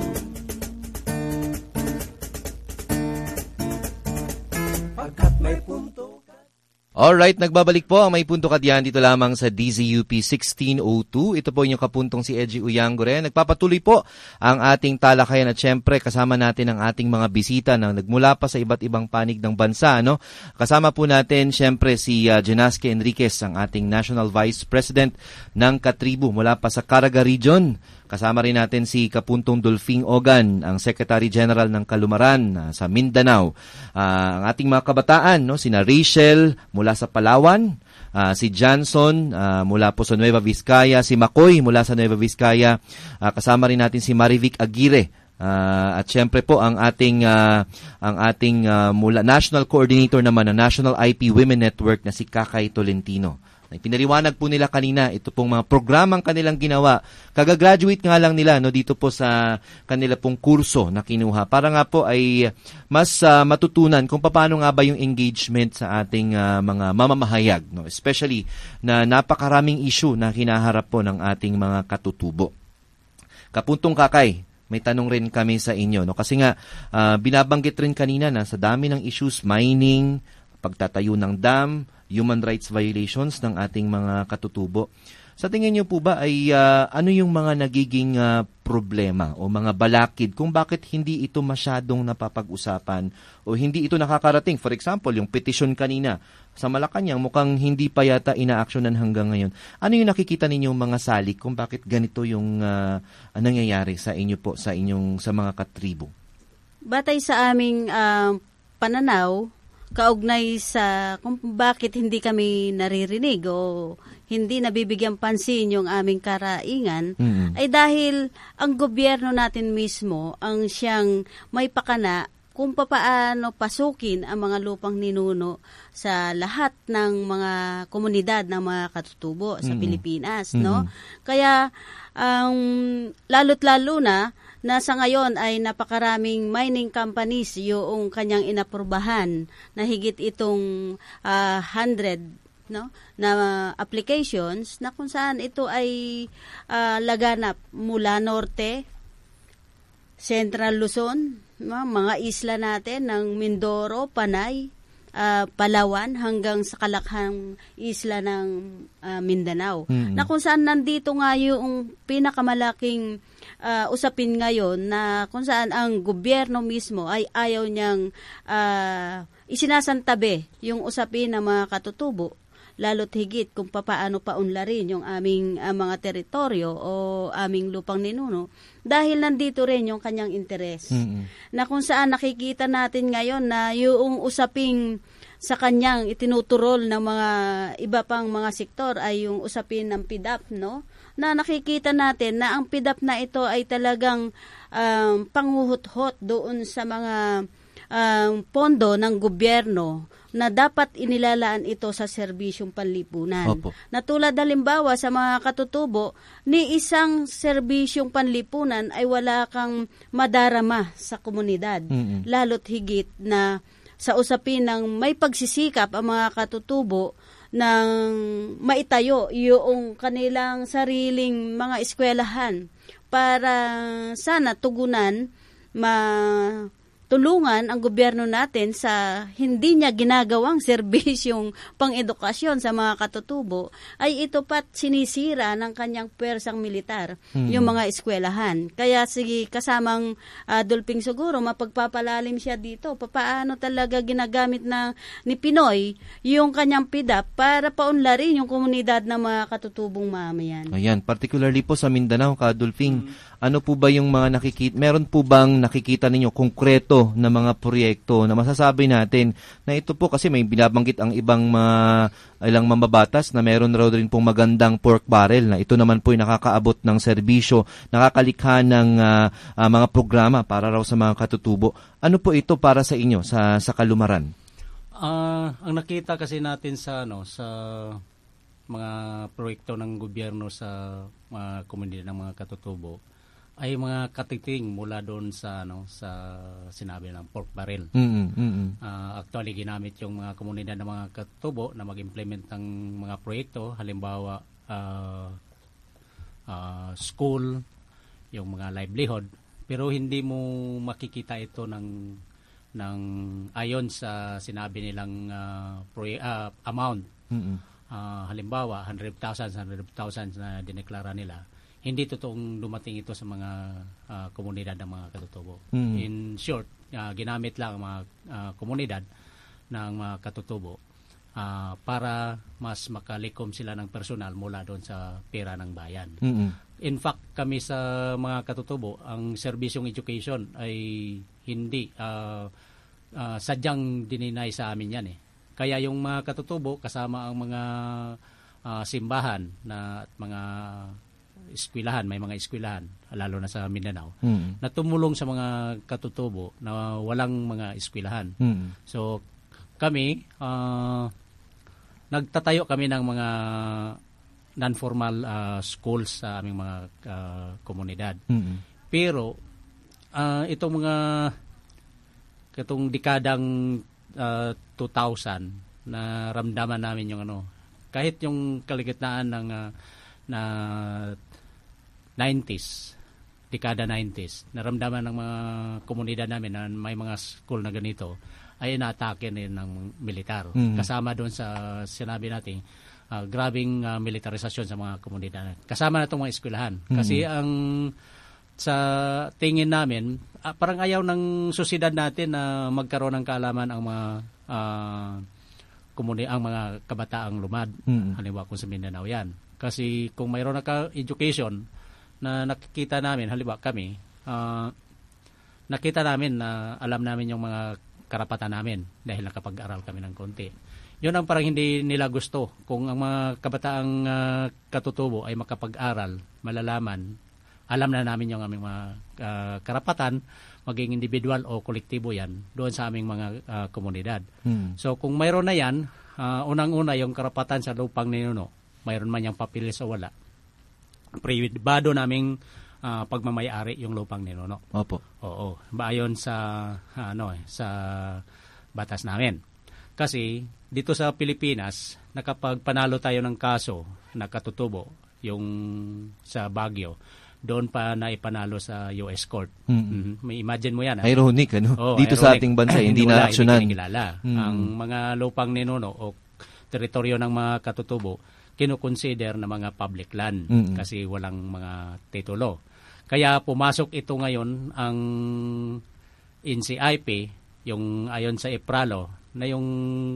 Alright, nagbabalik po ang May Punto Ka Diyan dito lamang sa DZUP 1602. Ito po inyong kapuntong si Edgy Uyangore. Nagpapatuloy po ang ating talakayan at syempre kasama natin ang ating mga bisita na nagmula pa sa iba't ibang panig ng bansa. No? Kasama po natin syempre si Jenasque Enriquez, ang ating National Vice President ng Katribu mula pa sa Caraga Region. Kasama rin natin si Kapuntong Dolphing Ogan, ang Secretary General ng Kalumaran sa Mindanao. Ang ating mga kabataan, no, sina Rachel mula sa Palawan, si Johnson mula po sa Nueva Vizcaya, si Makoy mula sa Nueva Vizcaya, kasama rin natin si Marivic Aguirre, at syempre po ang ating mula National Coordinator naman ng National IP Women Network na si Kakay Tolentino. Pinaliwanag po nila kanina, ito pong mga programang kanilang ginawa. Kagagraduate nga lang nila, no, dito po sa kanila pong kurso na kinuha. Para nga po ay mas matutunan kung paano nga ba yung engagement sa ating mga mamamahayag. No? Especially na napakaraming issue na hinaharap po ng ating mga katutubo. Kapuntong Kakay, may tanong rin kami sa inyo. No? Kasi nga, binabanggit rin kanina na sa dami ng issues, mining, pagtatayo ng dam, human rights violations ng ating mga katutubo. Sa tingin niyo po ba ay ano yung mga nagiging problema o mga balakid kung bakit hindi ito masyadong napapag-usapan o hindi ito nakakarating? For example, yung petition kanina sa Malacanang mukhang hindi pa yata ina-actionan hanggang ngayon. Ano yung nakikita ninyong mga salik kung bakit ganito yung nangyayari sa inyo po, sa mga katribo? Batay sa aming pananaw, kaugnay sa kung bakit hindi kami naririnig o hindi nabibigyan pansin yung aming karaingan, ay dahil ang gobyerno natin mismo ang siyang may pakana kung papaano pasukin ang mga lupang ninuno sa lahat ng mga komunidad ng mga katutubo sa Pilipinas, no? Kaya lalo't lalo na sa ngayon ay napakaraming mining companies yung kanyang inaprubahan na higit itong 100 na applications na kung saan ito ay laganap mula norte, Central Luzon, mga isla natin ng Mindoro, Panay, Palawan hanggang sa kalakhang isla ng Mindanao. Na kung saan nandito nga yung pinakamalaking usapin ngayon na kung saan ang gobyerno mismo ay ayaw niyang isinasantabi yung usapin ng mga katutubo, lalo't higit kung papaano paunlarin yung aming mga teritoryo o aming lupang ninuno dahil nandito rin yung kanyang interes. Na kung saan nakikita natin ngayon na yung usaping sa kanyang itinuturol ng mga iba pang mga sektor ay yung usapin ng PDAP, no? Na nakikita natin na ang PDAP na ito ay talagang panguhut-hut doon sa mga pondo ng gobyerno na dapat inilalaan ito sa serbisyong panlipunan. Opo. Na tulad halimbawa sa mga katutubo, ni isang serbisyong panlipunan ay wala kang madarama sa komunidad. Lalo't higit na sa usapin ng may pagsisikap ang mga katutubo ng maitayo yung kanilang sariling mga eskwelahan para sana tugunan tulungan ang gobyerno natin sa hindi niya ginagawang serbisyong pang-edukasyon sa mga katutubo, ay ito pat sinisira ng kanyang pwersang militar, yung mga eskwelahan. Kaya sige, kasamang Dolphing siguro, mapagpapalalim siya dito, paano talaga ginagamit ni Pinoy yung kanyang PDAP para paunlarin yung komunidad ng mga katutubong mamayan. Ayan, particularly po sa Mindanao, Dolphing, ano po ba yung mga meron po bang nakikita ninyo konkreto na mga proyekto na masasabi natin na ito po, kasi may binabanggit ang ilang mambabatas na meron raw rin pong magandang pork barrel na ito naman po ay nakakaabot ng serbisyo, nakakalikha ng mga programa para raw sa mga katutubo. Ano po ito para sa inyo sa Kalumaran? Ang nakita kasi natin sa mga proyekto ng gobyerno sa mga komunidad ng mga katutubo ay mga katiting mula doon sa sinabi ng pork barrel. Actually ginamit yung mga komunidad ng mga katutubo na mag-implement ng mga proyekto, halimbawa school, yung mga livelihood, pero hindi mo makikita ito ng ayon sa sinabi nilang amount. Halimbawa 100,000 na dineklara nila, hindi totoong dumating ito sa mga komunidad ng mga katutubo. In short, ginamit lang ang mga komunidad ng mga katutubo para mas makalikom sila ng personal mula doon sa pera ng bayan. Mm-hmm. In fact, kami sa mga katutubo, ang serbisyong education ay hindi sadyang dininay sa amin yan. Kaya yung mga katutubo, kasama ang mga simbahan na at mga eskwelahan, may mga eskwelahan, lalo na sa Mindanao, na tumulong sa mga katutubo na walang mga eskwelahan. So, kami, nagtatayo kami ng mga non-formal schools sa aming mga komunidad. Pero, itong mga katong dekadang 2000, na ramdaman namin yung kahit yung kaligitnaan ng na 90s, dekada 90s, naramdaman ng mga komunidad namin na may mga school na ganito, ay inaatake rin ng militar. Kasama doon sa sinabi natin, grabing militarisasyon sa mga komunidad. Kasama na itong mga eskwelahan. Kasi ang sa tingin namin, parang ayaw ng sosyedad natin na magkaroon ng kaalaman ang mga ang mga kabataang lumad. Halimbawa kung sa Mindanao yan. Kasi kung mayroon na education na nakikita namin, halimbawa kami, nakita namin na alam namin yung mga karapatan namin dahil nakapag-aral kami ng konti. Yun ang parang hindi nila gusto. Kung ang mga kabataang katutubo ay makapag-aral, malalaman, alam na namin yung aming mga karapatan, maging individual o kolektibo yan, doon sa aming mga komunidad. So kung mayroon na yan, unang-una yung karapatan sa lupang ninuno, mayroon man yung papilis o wala, pribado naming pagmamayari yung lupang ninuno. Opo. Oo, baayon sa sa batas namin. Kasi dito sa Pilipinas, na kapag panalo tayo ng kaso na katutubo, yung sa Baguio, doon pa na ipanalo sa US Court. May imagine mo yan. Ironic, dito ironic. Sa ating bansa, hindi na aksyonan. Ang mga lupang ninuno o teritoryo ng mga katutubo, kinukonsider na mga public land kasi walang mga titulo. Kaya pumasok ito ngayon ang NCIP, yung ayon sa EPRALO, na yung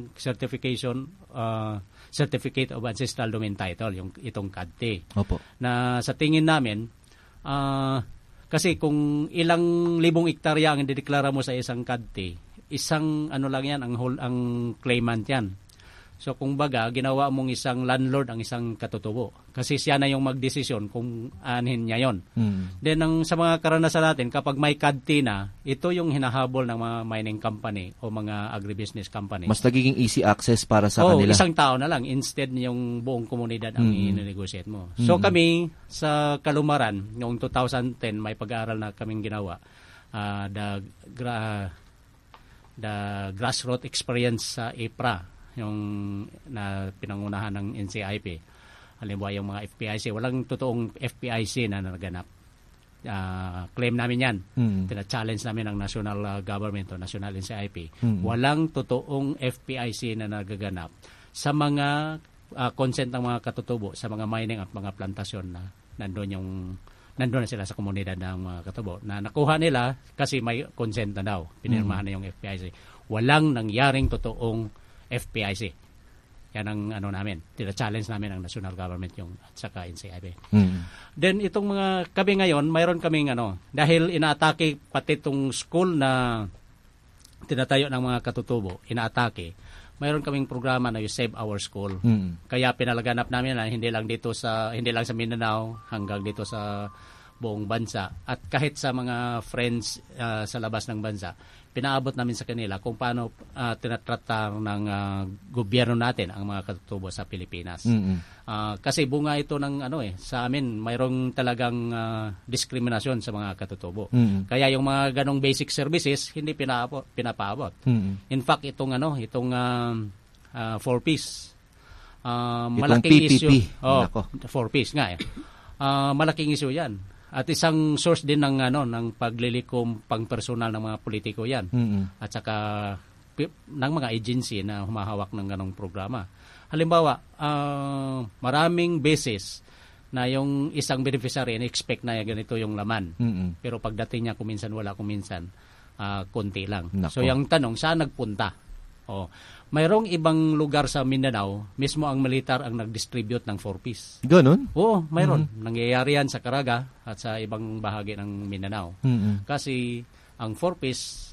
Certificate of Ancestral Domain Title, yung itong CADTI. Opo. Na sa tingin namin, kasi kung ilang libong ektarya ang idedeklara mo sa isang CADTI, isang lang yan, ang claimant yan. So kung baga, ginawa mong isang landlord ang isang katutubo. Kasi siya na yung magdesisyon kung anin niya yon. Then sa mga karanasan natin, kapag may CADTI na, ito yung hinahabol ng mga mining company o mga agribusiness company. Mas nagiging easy access para sa kanila. Isang tao na lang. Instead yung buong komunidad ang i-negotiate mo. So kami, sa Kalumaran, noong 2010, may pag-aaral na kaming ginawa. The grassroots experience sa EPRA, yung na pinangunahan ng NCIP. Halimbawa yung mga FPIC, walang totoong FPIC na naganap. Claim namin yan. Tina-challenge namin ang national government o national NCIP. Walang totoong FPIC na nagaganap sa mga consent ng mga katutubo, sa mga mining at mga plantasyon na nandun na sila sa komunidad ng mga katutubo. Na nakuha nila kasi may consent na daw. Pinirmahan na yung FPIC. Walang nangyaring totoong FPIC. Yan ang namin. Tina-challenge namin ang national government yung at saka NCIP. Then itong mga kami ngayon, mayroon kaming dahil inaatake pati itong school na tinatayo ng mga katutubo, inaatake. Mayroon kaming programa na yung Save Our School. Kaya pinalaganap namin na hindi lang sa Mindanao, hanggang dito sa buong bansa at kahit sa mga friends sa labas ng bansa, pinaabot namin sa kanila kung paano tinatrata ng gobyerno natin ang mga katutubo sa Pilipinas. Kasi bunga ito ng sa amin mayroong talagang diskriminasyon sa mga katutubo. Kaya yung mga ganong basic services hindi pinapaabot. In fact itong 4-piece malaking PPP. issue. 4-piece nga malaking issue 'yan. At isang source din ng paglilikom pang-personal ng mga politiko 'yan. At saka ng mga agency na humahawak ng ganong programa. Halimbawa, maraming beses na yung isang beneficiary expect na ganito yung laman. Pero pagdating niya kuminsan wala, kuminsan konti lang. Nako. So yung tanong, saan nagpunta Mayroong ibang lugar sa Mindanao, mismo ang militar ang nag-distribute ng 4-piece. Ganon? Oo, mayroon. Nangyayari yan sa Caraga at sa ibang bahagi ng Mindanao. Kasi ang 4-piece,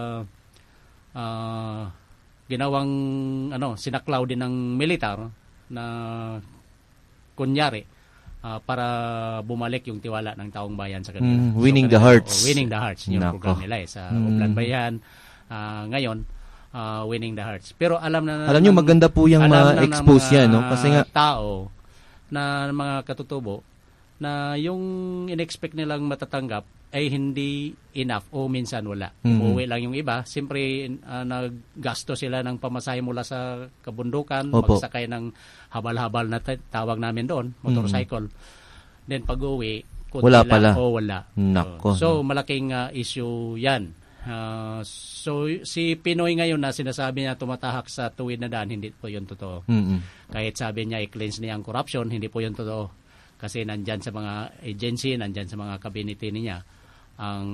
ginawang sinaklaw din ng militar na kunyari para bumalik yung tiwala ng taong bayan sa kanila. Winning the hearts. Winning the hearts yung program nila sa Uplan Bayan. Ngayon, winning the hearts. Pero alam nyo, maganda po yung ma-expose yan, no? Kasi nga tao na mga katutubo na yung in-expect nilang matatanggap ay hindi enough o minsan wala. Uuwi lang yung iba. Siyempre, naggasto sila ng pamasahe mula sa kabundukan, magsakay ng habal-habal na tawag namin doon, motorcycle. Then pag-uwi, wala pala. Wala. Nako. So, malaking issue yan. So si Pinoy ngayon na sinasabi niya tumatahak sa tuwid na daan, hindi po yun totoo. Kahit sabi niya i-cleanse niya ang corruption, hindi po yun totoo. Kasi nandyan sa mga agency, nandyan sa mga kabinete niya ang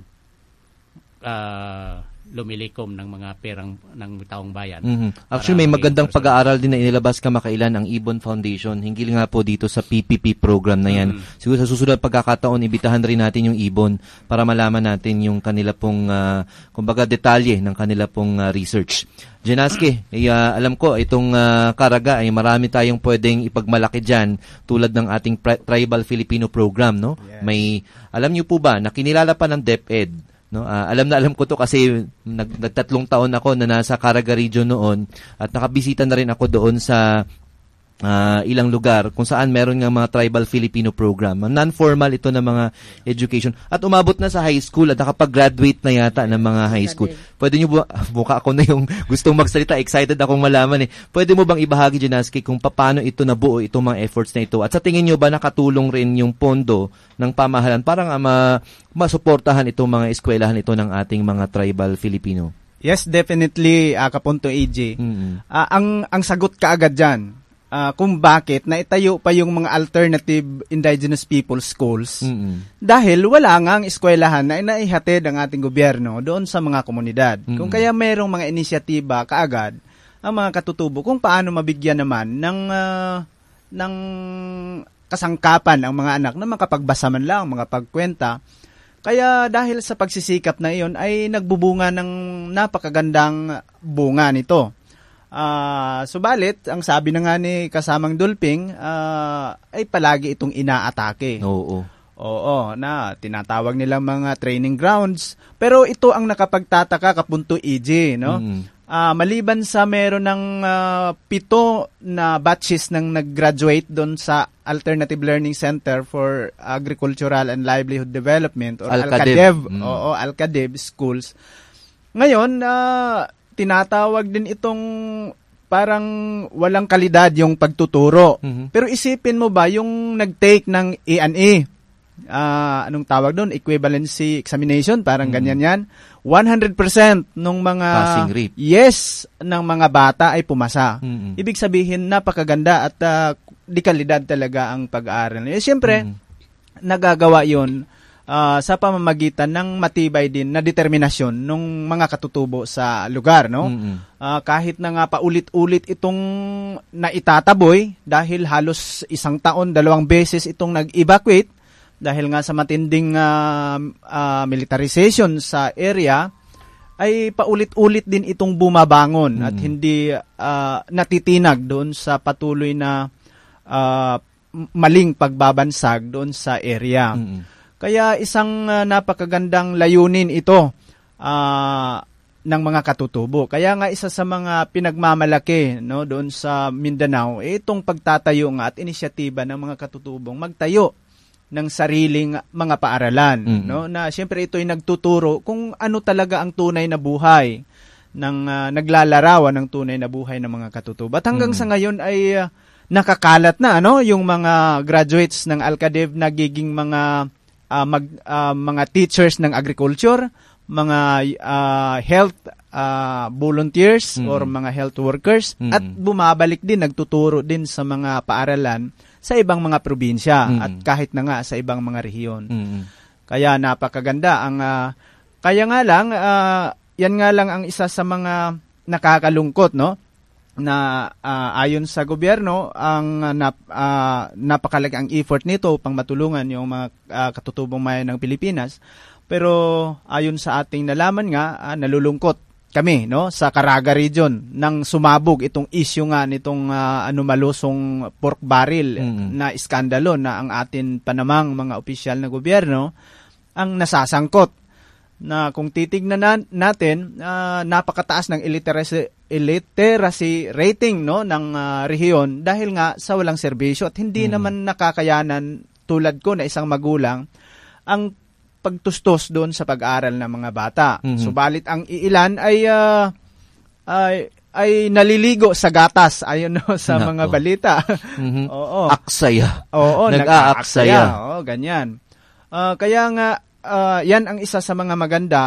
lumilikom ng mga perang ng taong bayan. Actually, may magandang pag-aaral din na inilabas kamakailan ang Ibon Foundation. Hinggil nga po dito sa PPP program na yan. Siguro sa susunod pagkakataon, ibitahan rin natin yung Ibon para malaman natin yung kanila pong, kumbaga, detalye ng kanila pong research. Janaski, alam ko, itong Caraga ay marami tayong pwedeng ipagmalaki dyan tulad ng ating Tribal Filipino program, no? Yes. Alam niyo po ba, nakinilala pa ng DepEd, no? Alam ko to kasi nagtatlong taon ako na nasa Caraga region noon at nakabisita na rin ako doon sa ilang lugar kung saan meron nga mga Tribal Filipino program. Non-formal ito na mga education. At umabot na sa high school at nakapag-graduate na yata ng mga high school. Pwede nyo ba, mukha ako na yung gustong magsalita, excited akong malaman Pwede mo bang ibahagi, Janaski, kung paano ito nabuo, itong mga efforts na ito? At sa tingin nyo ba nakatulong rin yung pondo ng pamahalan para nga masuportahan itong mga eskwelahan ito ng ating mga Tribal Filipino? Yes, definitely, Kapunto AJ. Ang sagot kaagad dyan, kung bakit naitayo pa yung mga alternative indigenous people schools dahil wala nga ang eskwelahan na inaihatid ang ating gobyerno doon sa mga komunidad. Kung kaya mayroong mga inisyatiba kaagad ang mga katutubo kung paano mabigyan naman ng kasangkapan ang mga anak na makapagbasa man lang, mga pagkwenta. Kaya dahil sa pagsisikap na iyon ay nagbubunga ng napakagandang bunga nito. Subalit, ang sabi na nga ni kasamang Dulping, ay palagi itong inaatake. Oo, na tinatawag nilang mga training grounds. Pero ito ang nakapagtataka, Kapunto EJ, no? Maliban sa meron ng 7 na batches nang nag-graduate doon sa Alternative Learning Center for Agricultural and Livelihood Development or ALCADEV. ALCADEV schools. Ngayon, tinatawag din itong parang walang kalidad yung pagtuturo. Pero isipin mo ba yung nag-take ng E&E? Anong tawag doon? Equivalency examination, parang ganyan yan. 100% nung mga passing rate. Yes, ng mga bata ay pumasa. Ibig sabihin, napakaganda at di kalidad talaga ang pag-aaral. Siyempre, nagagawa yun sa pamamagitan ng matibay din na determinasyon ng mga katutubo sa lugar, no? Kahit na nga paulit-ulit itong naitataboy dahil halos 1 taon, 2 beses itong nag-evacuate dahil nga sa matinding militarization sa area, ay paulit-ulit din itong bumabangon at hindi natitinag doon sa patuloy na maling pagbabansag doon sa area. Kaya isang napakagandang layunin ito ng mga katutubo. Kaya nga isa sa mga pinagmamalaki, no, doon sa Mindanao, itong pagtatayo nga at inisyatiba ng mga katutubong magtayo ng sariling mga paaralan, no, na siyempre ito ay nagtuturo kung ano talaga ang tunay na buhay ng naglalarawan ng tunay na buhay ng mga katutubo. At hanggang sa ngayon ay nakakalat na, ano, yung mga graduates ng ALCADEV nagiging mga teachers ng agriculture, mga health volunteers or mga health workers, at bumabalik din, nagtuturo din sa mga paaralan sa ibang mga probinsya at kahit na nga sa ibang mga rehiyon. Kaya napakaganda ang kaya nga lang yan nga lang ang isa sa mga nakakalungkot, no? Na ayon sa gobyerno, ang napakalaki ang effort nito upang matulungan yung mga katutubong bayan ng Pilipinas. Pero ayon sa ating nalaman nga, nalulungkot kami, no, sa Caraga region nang sumabog itong issue nga nitong malusong pork barrel na iskandalo na ang atin pa namang mga opisyal na gobyerno ang nasasangkot. Na kung titignan natin, napakataas ng illiteracy rating, no, ng rehiyon dahil nga sa walang serbisyo at hindi naman nakakayanan tulad ko na isang magulang ang pagtustos doon sa pag-aaral ng mga bata. Subalit ang iilan ay naliligo sa gatas ayon sa mga balita. Oo. Aksaya. Oo, nag-aaksaya. Oo, ganyan. Kaya nga yan ang isa sa mga maganda,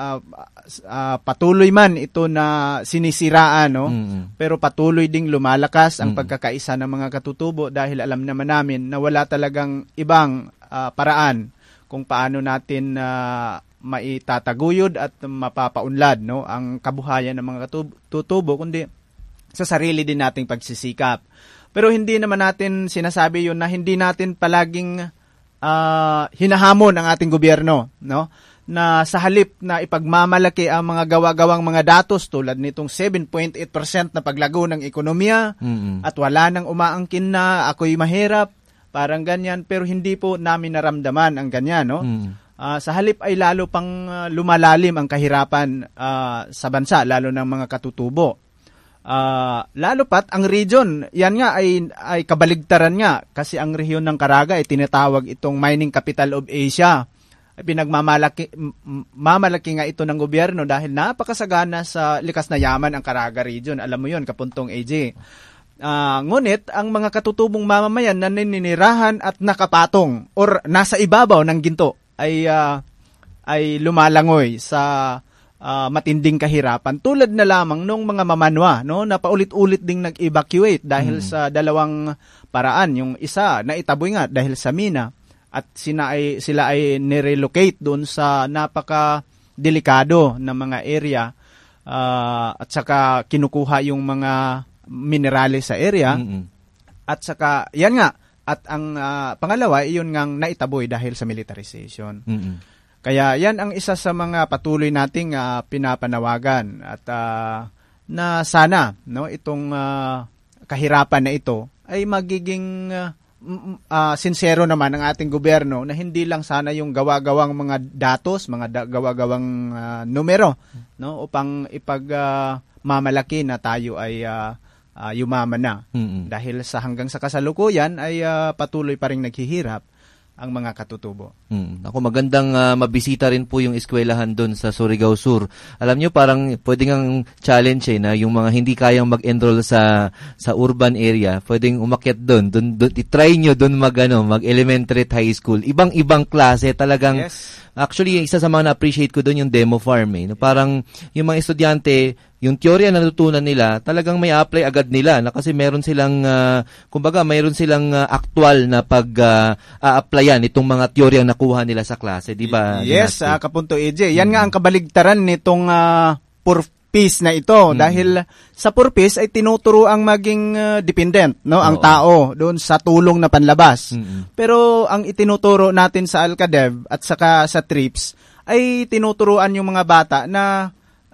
patuloy man ito na sinisiraan, no? Pero patuloy ding lumalakas ang pagkakaisa ng mga katutubo dahil alam naman namin na wala talagang ibang paraan kung paano natin maitataguyod at mapapaunlad, no, ang kabuhayan ng mga katutubo, kundi sa sarili din nating pagsisikap. Pero hindi naman natin sinasabi yun na hindi natin palaging hinahamon ang ating gobyerno, no, na sa halip na ipagmamalaki ang mga gawa-gawang mga datos tulad nitong 7.8% na paglago ng ekonomiya at wala nang umaangkin na ako'y mahirap, parang ganyan, pero hindi po namin naramdaman ang ganyan, no? Sa halip ay lalo pang lumalalim ang kahirapan sa bansa, lalo ng mga katutubo. Lalo pat ang region, yan nga ay kabaligtaran nga kasi ang rehiyon ng Caraga ay tinatawag itong mining capital of Asia. Pinagmamalaki nga ito ng gobyerno dahil napakasagana sa likas na yaman ang Caraga region. Alam mo yon, Kapuntong AJ. Ngunit ang mga katutubong mamamayan na nininirahan at nakapatong or nasa ibabaw ng ginto ay lumalangoy sa matinding kahirapan. Tulad na lamang nung mga mamanwa, no, na paulit-ulit ding nag-evacuate dahil sa dalawang paraan. Yung isa na itaboy nga dahil sa mina at sila ay nirelocate doon sa napaka-delikado na mga area at saka kinukuha yung mga minerales sa area at saka yan nga at ang pangalawa iyon ngang naitaboy dahil sa militarization. Kaya yan ang isa sa mga patuloy nating pinapanawagan at na sana, no, itong kahirapan na ito ay magiging sincero naman ang ating gobyerno na hindi lang sana yung gawa-gawang mga datos, mga gawa-gawang numero, no, upang ipagmamalaki na tayo ay yumaman na. Dahil hanggang sa kasalukuyan ay patuloy pa rin naghihirap ang mga katutubo. Ako magandang mabisita rin po yung eskwelahan doon sa Surigao Sur. Alam nyo, parang pwedeng ang challenge na yung mga hindi kayang mag-enroll sa urban area, pwedeng umakyat doon. I-try nyo doon mag-elementary at high school. Ibang-ibang klase talagang. Yes. Actually, isa sa mga na-appreciate ko doon yung demo farm. No? Parang yung mga estudyante, yung teorya na natutunan nila, talagang may apply agad nila na kasi meron silang, mayroon silang actual na pag-applyan itong mga teorya na nakuha nila sa klase, di ba? Yes, Kapunto AJ. Yan nga ang kabaligtaran nitong purpose na ito dahil sa purpose ay tinuturo ang maging dependent, no, ang tao doon sa tulong na panlabas. Pero ang itinuturo natin sa Alcadev at saka sa TRIPS ay tinuturuan yung mga bata na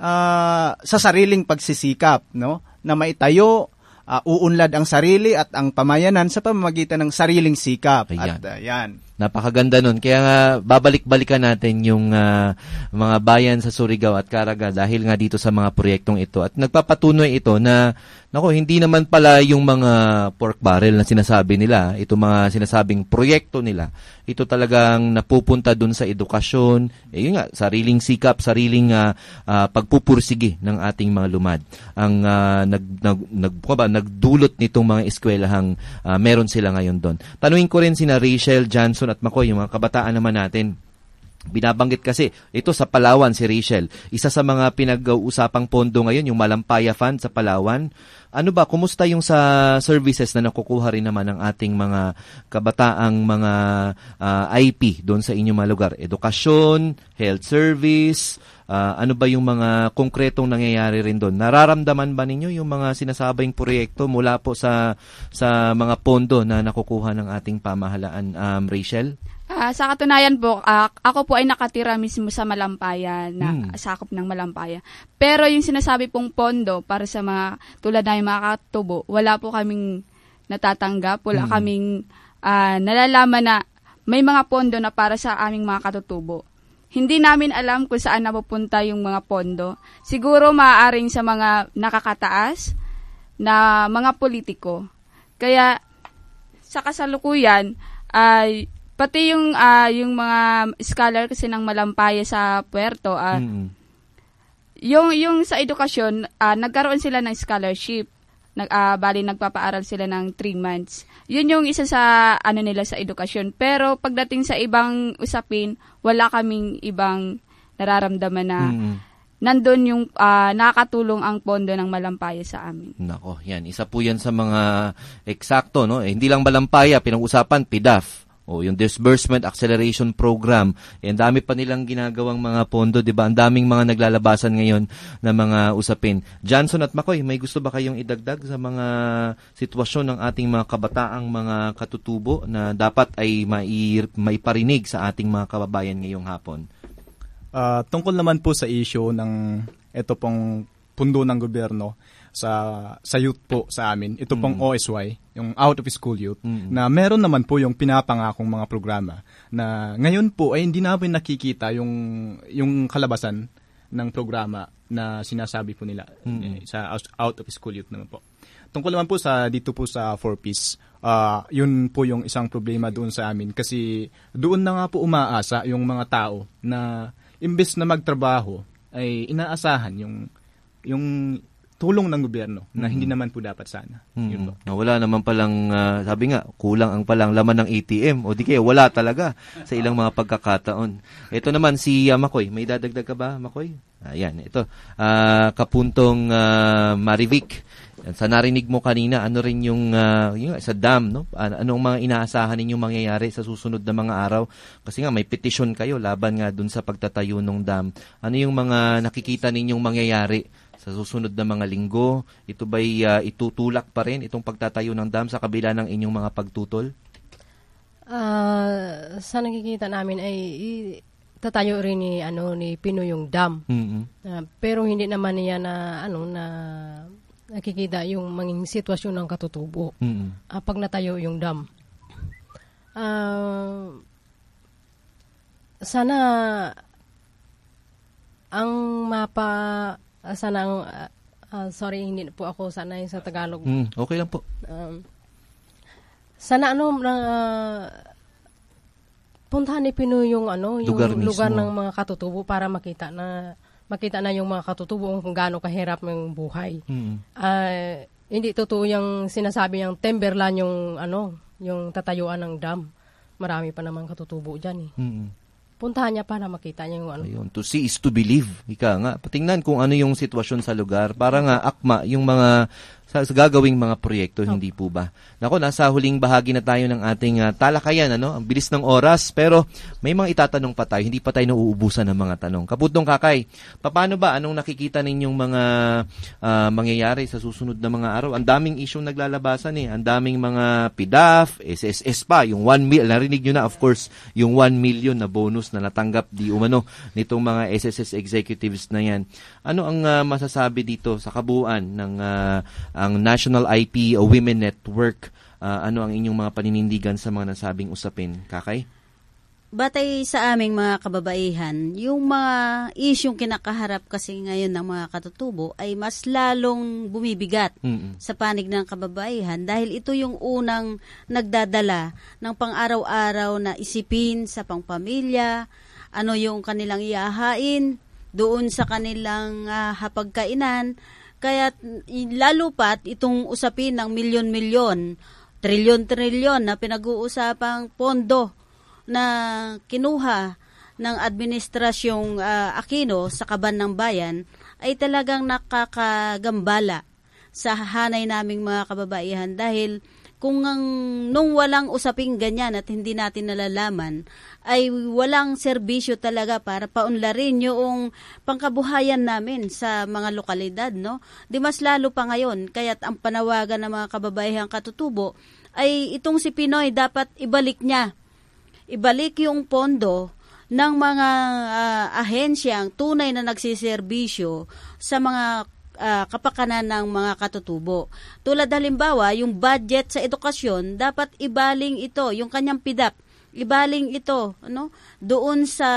sa sariling pagsisikap, no, na maitayo, uunlad ang sarili at ang pamayanan sa pamamagitan ng sariling sikap. Ayan. At yan. Napakaganda nun. Kaya nga, babalik-balikan natin yung mga bayan sa Surigao at Caraga dahil nga dito sa mga proyektong ito. At nagpapatunay ito na, hindi naman pala yung mga pork barrel na sinasabi nila, ito mga sinasabing proyekto nila, ito talagang napupunta dun sa edukasyon, yun nga, sariling sikap, sariling pagpupursige ng ating mga lumad. Ang nagdulot nitong mga eskwelahang meron sila ngayon doon. Tanungin ko rin sina Rachel, Johnson at Makoy, yung mga kabataan naman natin. Binabanggit kasi, ito sa Palawan, si Rachel. Isa sa mga pinag-uusapang pondo ngayon, yung Malampaya Fund sa Palawan. Ano ba, kumusta yung sa services na nakukuha rin naman ng ating mga kabataang mga IP doon sa inyong mga lugar? Edukasyon, health service, ano ba yung mga konkretong nangyayari rin doon? Nararamdaman ba ninyo yung mga sinasabing proyekto mula po sa mga pondo na nakukuha ng ating pamahalaan, Rachel? Sa katunayan po, ako po ay nakatira mismo sa Malampaya, na sakop ng Malampaya. Pero yung sinasabi pong pondo para sa mga tulad na yung mga katubo, wala po kaming natatanggap, wala kaming nalalaman na may mga pondo na para sa aming mga katutubo. Hindi namin alam kung saan napupunta yung mga pondo. Siguro maaaring sa mga nakakataas na mga politiko. Kaya sa kasalukuyan ay pati yung mga scholar kasi ng Malampaya sa Puerto, yung sa edukasyon, nagkaroon sila ng scholarship. Bali nagpapaaral sila ng 3 months. Yun yung isa sa nila sa edukasyon. Pero pagdating sa ibang usapin, wala kaming ibang nararamdaman na nandun yung nakakatulong ang pondo ng Malampaya sa amin. Nako, yan. Isa po yan sa mga eksakto, no? Hindi lang Malampaya, pinag-usapan, PDAF. Yung Disbursement Acceleration Program. Ang dami pa nilang ginagawang mga pondo, di ba? Ang daming mga naglalabasan ngayon na mga usapin. Johnson at Makoy, may gusto ba kayong idagdag sa mga sitwasyon ng ating mga kabataang mga katutubo na dapat ay maiparinig sa ating mga kababayan ngayong hapon? Tungkol naman po sa issue ng ito pong pundo ng gobyerno sa youth po sa amin. Ito pong OSY, yung Out of School Youth, na meron naman po yung pinapangakong mga programa na ngayon po ay hindi namin nakikita yung kalabasan ng programa na sinasabi po nila sa Out of School Youth naman po. Tungkol naman po dito po sa 4Ps, yun po yung isang problema doon sa amin kasi doon na nga po umaasa yung mga tao na imbes na magtrabaho ay inaasahan yung tulong ng gobyerno na hindi naman po dapat sana. Yun po. Wala naman palang, sabi nga, kulang ang palang laman ng ATM o di kaya wala talaga sa ilang mga pagkakataon. Ito naman si Makoy. May dadagdag ka ba, Makoy? Ayan, ito. Kapuntong Marivic. Sa narinig mo kanina, ano rin yung sa dam, no? Anong mga inaasahan ninyong mangyayari sa susunod na mga araw? Kasi nga may petition kayo laban nga dun sa pagtatayo ng dam. Ano yung mga nakikita ninyong mangyayari sa susunod na mga linggo? Ito ba'y itutulak pa rin itong pagtatayo ng dam sa kabila ng inyong mga pagtutol? Sa nakikita namin ay tatayo rin ni Pino yung dam. Pero hindi naman niya na nakikita yung maging sitwasyon ng katutubo. Pag natayo yung dam. Sana ang sorry, hindi po ako sanay sa Tagalog. Okay lang po. Sana puntahan ni Pinoy yung lugar ng mga katutubo para makita na yung mga katutubo kung gaano kahirap yung buhay. Hindi totoo yung sinasabi yung Timberland yung tatayuan ng dam. Marami pa namang katutubo diyan puntahan niya para makita niya yung Ayun, to see is to believe. Ika nga, patingnan kung ano yung sitwasyon sa lugar para nga akma yung mga sa gagawing mga proyekto, hindi po ba? Nako, nasa huling bahagi na tayo ng ating talakayan, Ang bilis ng oras, pero may mga itatanong pa tayo, hindi pa tayo nauubusan ng mga tanong. Kaputong Kakay, paano ba? Anong nakikita ninyong mga mangyayari sa susunod na mga araw? Ang daming isyong naglalabasan Ang daming mga PDAF, SSS pa, yung 1 million, narinig nyo na of course, yung 1 million na bonus na natanggap di umano nitong mga SSS executives na yan. Ano ang masasabi dito sa kabuuan ng ang National IP Women Network? Ano ang inyong mga paninindigan sa mga nasabing usapin? Kakay? Batay sa aming mga kababaihan, yung mga isyong kinakaharap kasi ngayon ng mga katutubo ay mas lalong bumibigat sa panig ng kababaihan dahil ito yung unang nagdadala ng pang-araw-araw na isipin sa pangpamilya, ano yung kanilang iahain doon sa kanilang hapagkainan. Kaya lalo pat itong usapin ng milyon-milyon, trilyon-trilyon na pinag-uusapang pondo na kinuha ng administrasyong Aquino sa kaban ng bayan ay talagang nakakagambala sa hanay naming mga kababaihan dahil kung nung walang usaping ganyan at hindi natin nalalaman, ay walang serbisyo talaga para paunlarin yung pangkabuhayan namin sa mga lokalidad, no? Di mas lalo pa ngayon, kaya't ang panawagan ng mga kababaihang katutubo ay itong si Pinoy dapat ibalik niya. Ibalik yung pondo ng mga ahensyang tunay na nagsiservisyo sa mga kapakanan ng mga katutubo. Tulad halimbawa, yung budget sa edukasyon, dapat ibaling ito, yung kanyang PDAP, ibaling ito doon sa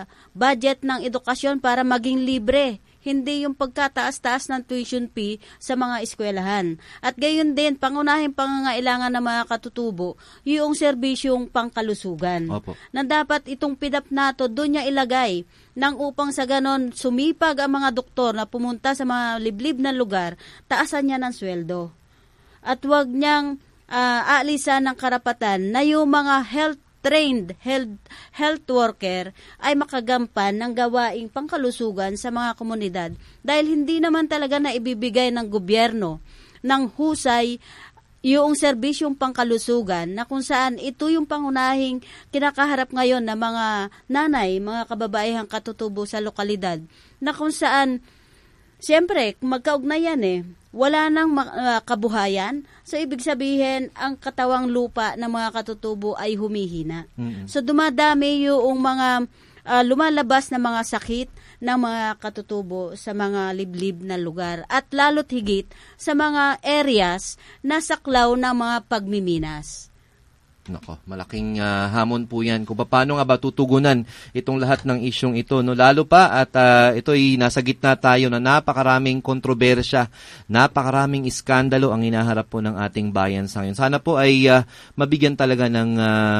budget ng edukasyon para maging libre. Hindi yung pagkataas-taas ng tuition fee sa mga eskwelahan. At gayon din, pangunahing pangangailangan ng mga katutubo, yung serbisyong pangkalusugan. Opo. Na dapat itong PDAP nato, doon niya ilagay nang upang sa ganon sumipag ang mga doktor na pumunta sa mga liblib na lugar, taasan niya ng sweldo. At huwag niyang aalisan ng karapatan na yung mga trained health worker ay makagampan ng gawaing pangkalusugan sa mga komunidad dahil hindi naman talaga na ibibigay ng gobyerno ng husay yung serbisyong pangkalusugan na kung saan ito yung pangunahing kinakaharap ngayon ng mga nanay, mga kababaihang katutubo sa lokalidad na kung saan siyempre magkaugnayan wala nang kabuhayan. So, ibig sabihin, ang katawang lupa ng mga katutubo ay humihina. Mm-hmm. So, dumadami yung mga lumalabas na mga sakit ng mga katutubo sa mga liblib na lugar. At lalo't higit sa mga areas na saklaw ng mga pagmiminas. Nako, malaking hamon po yan kung paano nga ba tutugunan itong lahat ng isyong ito. No? Lalo pa at ito'y nasa gitna tayo na napakaraming kontrobersya, napakaraming iskandalo ang hinaharap po ng ating bayan sa ngayon. Sana po ay mabigyan talaga ng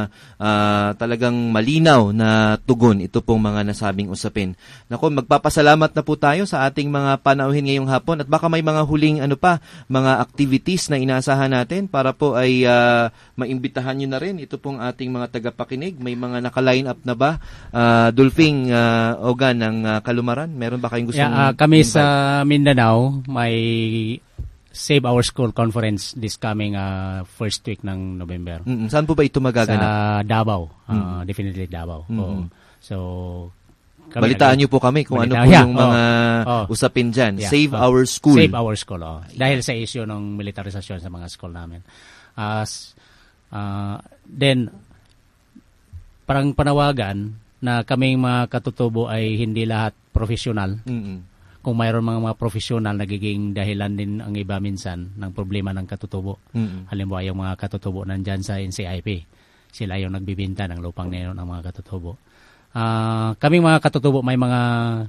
talagang malinaw na tugon ito pong mga nasabing usapin. Nako, magpapasalamat na po tayo sa ating mga panauhin ngayong hapon at baka may mga huling mga activities na inaasahan natin para po ay maimbitahan nyo na rin ito pong ating mga tagapakinig. May mga naka-line up na ba? Dolphing Ogan ng Kalumaran, meron ba kayong gusto? Kami sa Mindanao may Save Our School Conference this coming first week ng November. Saan po ba ito magaganap? Sa Davao. Definitely Davao. So, balitaan niyo po kami kung ano po yung mga usapin dyan. Yeah. Save Our School. Save Our School. Dahil sa issue ng militarisasyon sa mga school namin. Then, parang panawagan na kaming mga katutubo ay hindi lahat profesional. Kung mayroon mga profesional, nagiging dahilan din ang iba minsan ng problema ng katutubo. Halimbawa, yung mga katutubo nandyan sa NCIP. Sila yung nagbibinta ng lupang nilo ng mga katutubo. Kaming mga katutubo may mga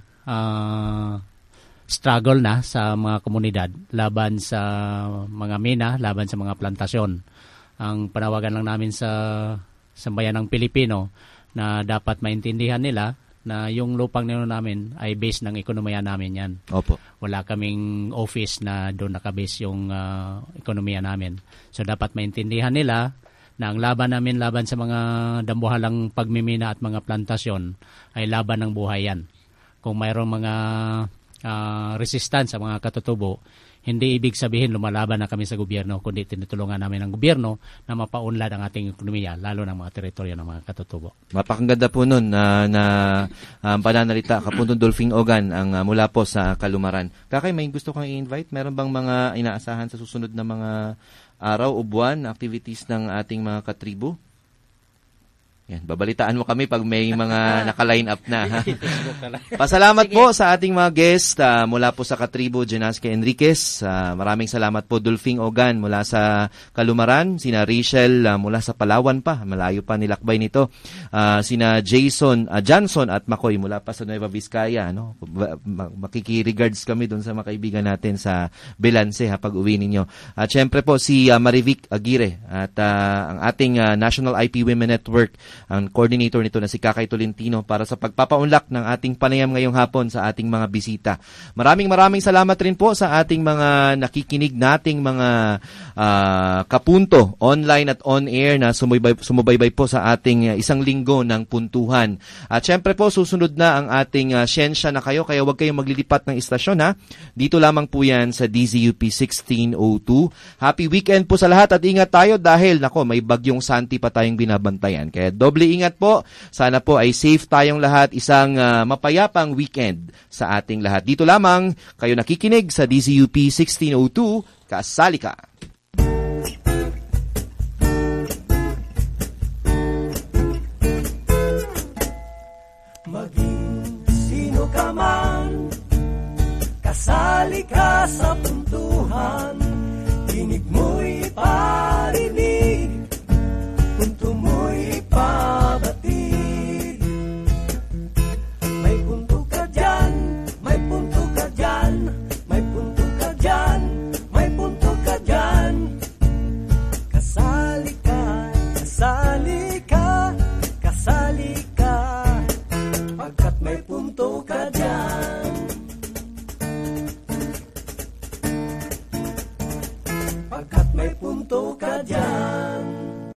struggle na sa mga komunidad laban sa mga mina, laban sa mga plantasyon. Ang panawagan lang namin sa sambayan ng Pilipino na dapat maintindihan nila na yung lupang nilo namin ay base ng ekonomiya namin yan. Opo. Wala kaming office na doon nakabase yung ekonomiya namin. So dapat maintindihan nila na ang laban namin laban sa mga dambuhalang pagmimina at mga plantasyon ay laban ng buhay yan. Kung mayroong mga resistance sa mga katutubo, hindi ibig sabihin lumalaban na kami sa gobyerno, kundi tinutulungan namin ang gobyerno na mapaunlad ang ating ekonomiya, lalo ng mga teritoryo ng mga katutubo. Mapakaganda po nun na pananalita, Kapuntong Dolphing Ogan ang mula po sa Kalumaran. Kakay, may gusto kang i-invite? Meron bang mga inaasahan sa susunod na mga araw o buwan, activities ng ating mga katribo? Yan, babalitaan mo kami pag may mga naka-line up na. Ha? Pasalamat po sa ating mga guest mula po sa Katribo, Jenasque Enriquez. Maraming salamat po, Dolphing Ogan mula sa Kalumaran, sina Rachel mula sa Palawan pa, malayo pa nilakbay nito. Sina Johnson at Makoy mula pa sa Nueva Vizcaya. No? Makiki-regards kami doon sa mga kaibigan natin sa Belance pag uwi ninyo. At syempre po si Marivic Aguirre at ang ating National IP Women Network ang coordinator nito na si Kakay Tolentino para sa pagpapaunlak ng ating panayam ngayong hapon sa ating mga bisita. Maraming salamat rin po sa ating mga nakikinig nating mga kapunto online at on-air na sumubaybay po sa ating isang linggo ng puntuhan. At syempre po, susunod na ang ating siyensya na kayo, kaya huwag kayong maglilipat ng istasyon ha. Dito lamang po yan sa DZUP 1602. Happy weekend po sa lahat at ingat tayo dahil may bagyong Santi pa tayong binabantayan. Kaya doble ingat po. Sana po ay safe tayong lahat. Isang mapayapang weekend sa ating lahat. Dito lamang kayo nakikinig sa DZUP 1602. Kasali ka! Maging sino ka man, kasali ka sa puntuhan. Tinig mo'y parinig, punto mo'y pabatid. May punto ka dyan, may punto ka dyan, may punto ka dyan, may punto ka dyan. Kasali ka, kasali ka, kasali ka, pagkat may punto ka dyan. Pagkat may punto ka dyan.